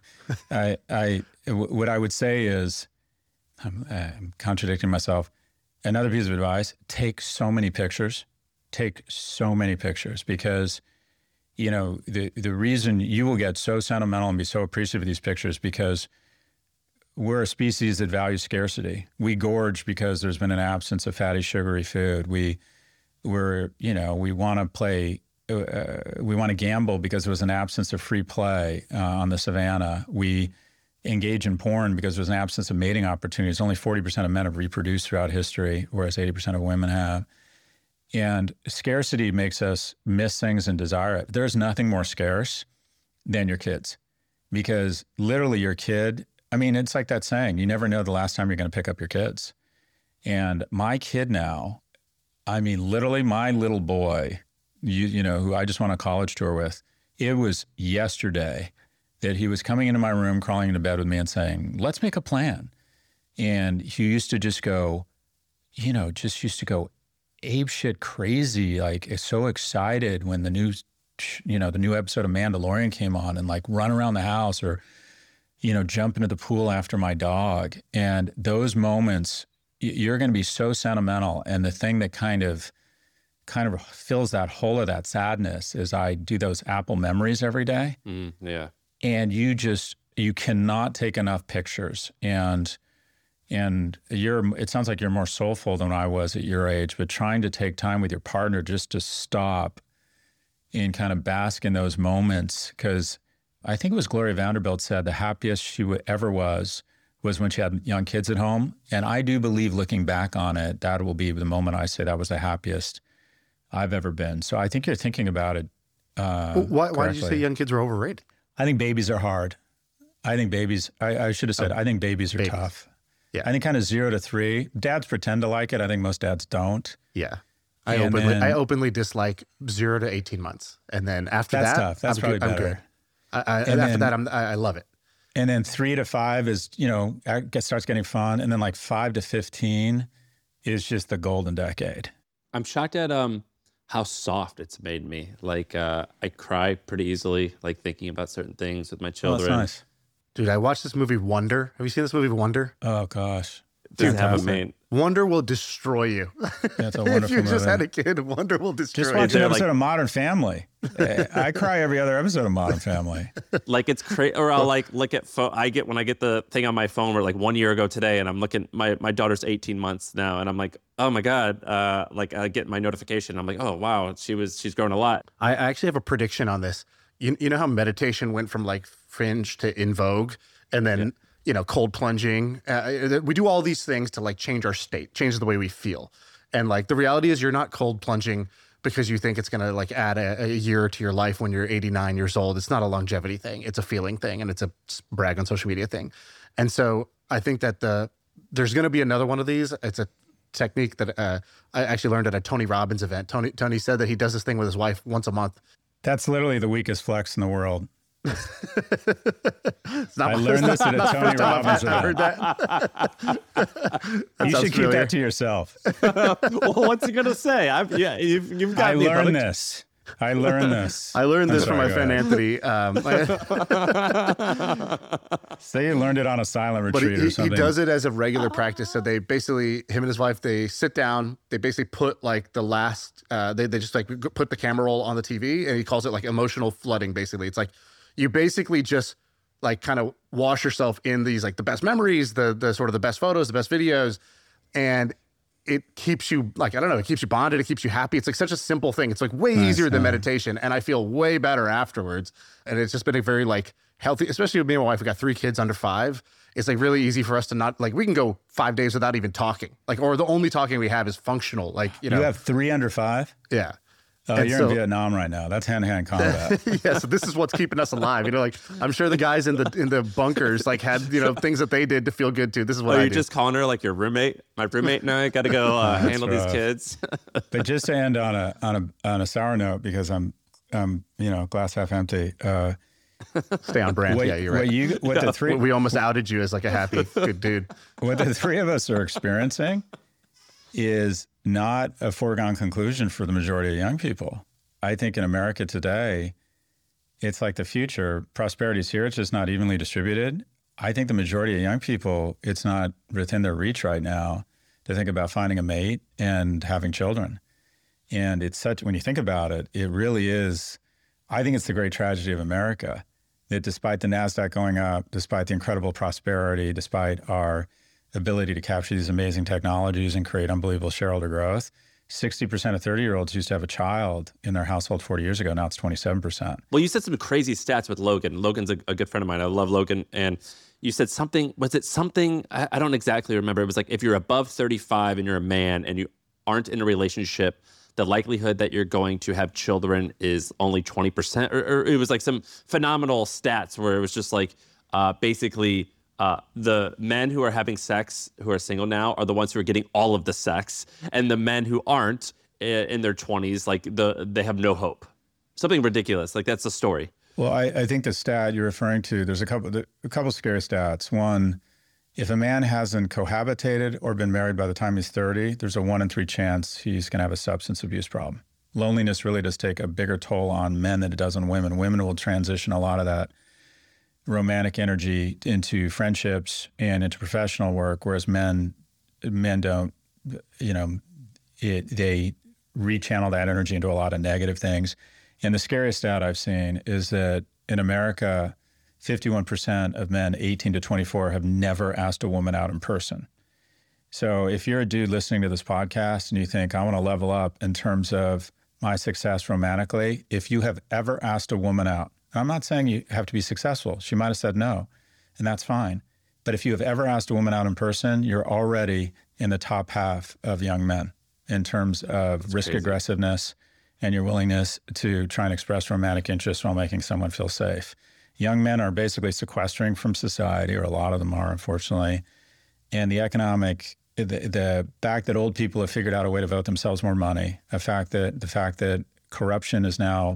I, I, what I would say is, I'm, I'm contradicting myself. Another piece of advice: take so many pictures, take so many pictures, because, you know, the the reason you will get so sentimental and be so appreciative of these pictures, because we're a species that values scarcity. We gorge because there's been an absence of fatty, sugary food. We, we're, you know, we want to play. Uh, we want to gamble because there was an absence of free play uh, on the savannah. We engage in porn because there's an absence of mating opportunities. Only forty percent of men have reproduced throughout history, whereas eighty percent of women have. And scarcity makes us miss things and desire it. There's nothing more scarce than your kids, because literally your kid, I mean, it's like that saying, you never know the last time you're going to pick up your kids. And my kid now, I mean, literally my little boy, you, you know, who I just went on a college tour with, it was yesterday that he was coming into my room, crawling into bed with me and saying, let's make a plan. And he used to just go, you know, just used to go ape shit crazy, like so excited when the new, you know, the new episode of Mandalorian came on, and like run around the house or, you know, jump into the pool after my dog. And those moments, you're going to be so sentimental. And the thing that kind of, kind of fills that hole of that sadness is I do those Apple memories every day. Mm, yeah. And you just, you cannot take enough pictures. And and you're, it sounds like you're more soulful than I was at your age, but trying to take time with your partner just to stop and kind of bask in those moments. Because I think it was Gloria Vanderbilt said the happiest she ever was was when she had young kids at home. And I do believe, looking back on it, that will be the moment I say that was the happiest I've ever been. So I think you're thinking about it uh, Well, why, why did you correctly. say young kids are overrated? I think babies are hard. I think babies, I, I should have said, Oh, I think babies are babies. tough. Yeah. I think kind of zero to three. Dads pretend to like it. I think most dads don't. Yeah. I And openly, then- I openly dislike zero to eighteen months. And then after That's that, tough. That's I'm probably good. I'm better. good. I, I, And after then- that, I'm, I, I love it. And then three to five is, you know, it starts getting fun. And then like five to fifteen is just the golden decade. I'm shocked at um how soft it's made me. Like uh, I cry pretty easily, like thinking about certain things with my Oh, children. that's nice. Dude, I watched this movie Wonder. Have you seen this movie Wonder? Oh, gosh. Doesn't have a Fantastic. main. Wonder will destroy you. That's a If wonderful you just movie. had a kid, Wonder will destroy Just you. watch an there, episode like- of Modern Family. I I cry every other episode of Modern Family. Like it's crazy, or I'll like look at phone. I get when I get the thing on my phone where like one year ago today, and I'm looking. My my daughter's eighteen months now, and I'm like, oh my god. Uh, like I get my notification. I'm like, oh wow, she was she's grown a lot. I I actually have a prediction on this. You, you know how meditation went from like fringe to in vogue, and then, you know, cold plunging. Uh, we do all these things to like change our state, change the way we feel. And like the reality is you're not cold plunging because you think it's going to like add a, a year to your life when you're eighty-nine years old. It's not a longevity thing. It's a feeling thing, and it's a brag on social media thing. And so I think that the there's going to be another one of these. It's a technique that uh, I actually learned at a Tony Robbins event. Tony Tony said that he does this thing with his wife once a month. That's literally the weakest flex in the world. It's not I my- learned it's this at a not the Tony first time I've Robbins heard event. that. You sounds should keep familiar. that to yourself. Well, what's he gonna say? I've, yeah, you've you've got I me learned hooked. this I learned this. I learned I'm this from sorry, my go friend ahead. Anthony. Um, Say you learned it on a silent but retreat he, or he something. does it as a regular practice. So they basically, him and his wife, they sit down, they basically put like the last, uh, they, they just like put the camera roll on the T V, and he calls it like emotional flooding. Basically, it's like you basically just like kind of wash yourself in these like the best memories, the the sort of the best photos, the best videos, and it keeps you like, I don't know, it keeps you bonded, it keeps you happy. It's like such a simple thing. It's like way Nice, easier than yeah. meditation, and I feel way better afterwards. And it's just been a very like healthy, especially with me and my wife. We got three kids under five. It's like really easy for us to not like, we can go five days without even talking, like, or the only talking we have is functional, like, you know. You have three under five? Yeah. Oh, And you're so- in Vietnam right now. That's hand-to-hand combat. Yeah, so this is what's keeping us alive. You know, like I'm sure the guys in the in the bunkers like had, you know, things that they did to feel good too. This is what Oh, I you're do. just calling her like your roommate? My roommate and I got to go uh, That's handle these rough. kids. But just to end on a on a on a sour note, because I'm um you know glass half empty. Uh, Stay on brand. what, Yeah, you're what right. you what the three We almost outed you as like a happy good dude. what the three of us are experiencing is not a foregone conclusion for the majority of young people. I think in America today, it's like the future. Prosperity is here. It's just not evenly distributed. I think the majority of young people, it's not within their reach right now to think about finding a mate and having children. And it's such, when you think about it, it really is, I think it's the great tragedy of America that despite the NASDAQ going up, despite the incredible prosperity, despite our ability to capture these amazing technologies and create unbelievable shareholder growth, sixty percent of thirty-year-olds used to have a child in their household forty years ago. Now it's twenty-seven percent. Well, you said some crazy stats with Logan. Logan's a, a good friend of mine. I love Logan. And you said something, was it something, I, I don't exactly remember. It was like if you're above thirty-five and you're a man and you aren't in a relationship, the likelihood that you're going to have children is only twenty percent. Or, or it was like some phenomenal stats where it was just like uh, basically uh, the men who are having sex, who are single now, are the ones who are getting all of the sex. And the men who aren't uh, in their twenties, like the they have no hope. Something ridiculous. Like that's the story. Well, I, I think the stat you're referring to, there's a couple, a couple scary stats. One, if a man hasn't cohabitated or been married by the time he's thirty, there's a one in three chance he's going to have a substance abuse problem. Loneliness really does take a bigger toll on men than it does on women. Women will transition a lot of that romantic energy into friendships and into professional work, whereas men, men don't, you know, it, they rechannel that energy into a lot of negative things. And the scariest stat I've seen is that in America, fifty-one percent of men eighteen to twenty-four have never asked a woman out in person. So if you're a dude listening to this podcast and you think, I want to level up in terms of my success romantically, if you have ever asked a woman out, I'm not saying you have to be successful. She might have said no, and that's fine. But if you have ever asked a woman out in person, you're already in the top half of young men in terms of That's risk crazy. aggressiveness and your willingness to try and express romantic interest while making someone feel safe. Young men are basically sequestering from society, or a lot of them are, unfortunately. And the economic, the, the fact that old people have figured out a way to vote themselves more money, the fact that the fact that corruption is now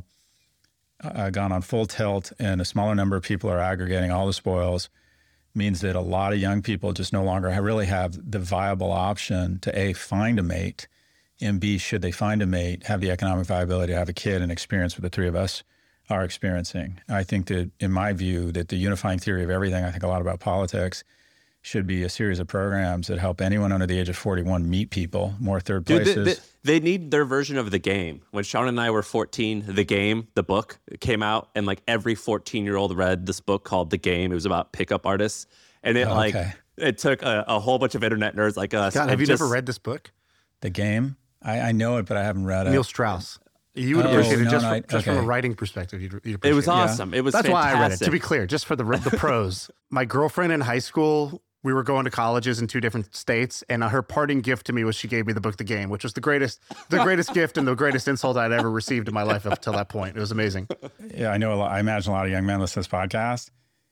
uh, gone on full tilt and a smaller number of people are aggregating all the spoils, means that a lot of young people just no longer have, really have the viable option to A, find a mate, and B, should they find a mate, have the economic viability to have a kid and experience what the three of us are experiencing. I think that, in my view, that the unifying theory of everything, I think a lot about politics, should be a series of programs that help anyone under the age of forty-one meet people, more third Dude, places. they, they, they need their version of The Game. When Sean and I were fourteen, The Game, the book, came out, and like every fourteen-year-old read this book called The Game. It was about pickup artists, and it Oh, like okay. it took a, a whole bunch of internet nerds like us. God, and have you just- never read this book? The Game, I, I know it, but I haven't read it. Neil Strauss. You would Oh, appreciate it no, just, no, from, I- just from a okay. writing perspective. You'd, you'd It appreciate was it. awesome. It was That's fantastic. why I read it. To be clear, just for the the pros, my girlfriend in high school, we were going to colleges in two different states, and her parting gift to me was she gave me the book The Game, which was the greatest, the greatest gift and the greatest insult I'd ever received in my life up till that point. It was amazing. Yeah, I know. A lot, I imagine a lot of young men listen to this podcast.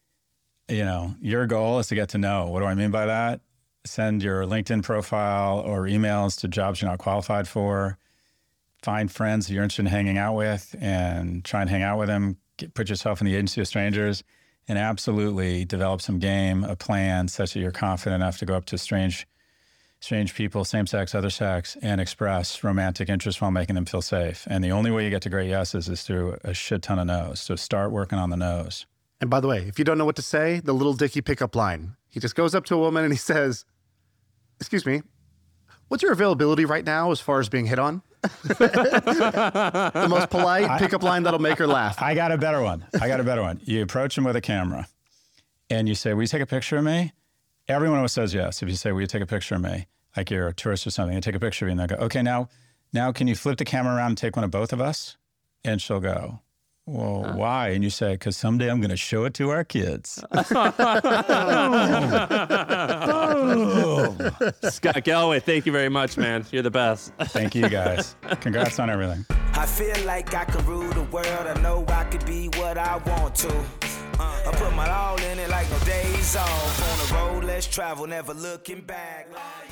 You know, your goal is to get to know. What do I mean by that? Send your LinkedIn profile or emails to jobs you're not qualified for. Find friends that you're interested in hanging out with and try and hang out with them. Get, put yourself in the agency of strangers and absolutely develop some game, a plan such that you're confident enough to go up to strange strange people, same sex, other sex, and express romantic interest while making them feel safe. And the only way you get to great yeses is through a shit ton of no's. So start working on the no's. And by the way, if you don't know what to say, the Little Dicky pickup line. He just goes up to a woman and he says, excuse me, what's your availability right now as far as being hit on? The most polite I, pickup line that'll make her laugh. I got a better one. I got a better one. You approach him with a camera and you say, will you take a picture of me? Everyone always says yes. If you say, will you take a picture of me? Like you're a tourist or something, they take a picture of you and they'll go, okay, now, now can you flip the camera around and take one of both of us? And she'll go, well, huh. why? And you say, because someday I'm going to show it to our kids. oh. Scott Galloway, thank you very much, man. You're the best. Thank you, guys. Congrats on everything. I feel like I can rule the world. I know I could be what I want to. Uh, I put my all in it like no days off. On the road, let's travel, never looking back.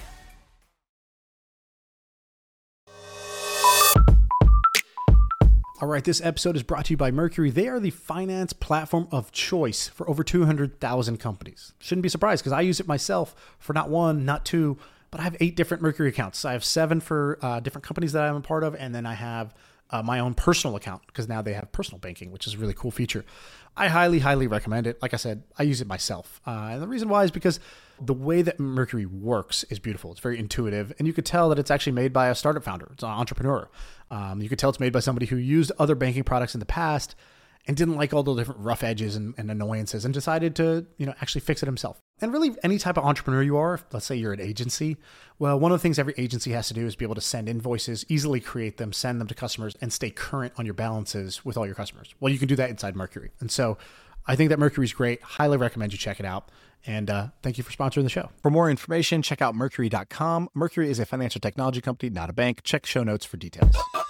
All right, this episode is brought to you by Mercury. They are the finance platform of choice for over two hundred thousand companies. Shouldn't be surprised because I use it myself for not one, not two, but I have eight different Mercury accounts. I have seven for uh, different companies that I'm a part of, and then I have uh, my own personal account because now they have personal banking, which is a really cool feature. I highly, highly recommend it. Like I said, I use it myself. Uh, and the reason why is because the way that Mercury works is beautiful. It's very intuitive. And you could tell that it's actually made by a startup founder. It's an entrepreneur. Um, you could tell it's made by somebody who used other banking products in the past and didn't like all the different rough edges and, and annoyances and decided to, you know, actually fix it himself. And really, any type of entrepreneur you are, let's say you're an agency, well, one of the things every agency has to do is be able to send invoices, easily create them, send them to customers, and stay current on your balances with all your customers. Well, you can do that inside Mercury. And so I think that Mercury is great. Highly recommend you check it out. And uh, thank you for sponsoring the show. For more information, check out mercury dot com. Mercury is a financial technology company, not a bank. Check show notes for details.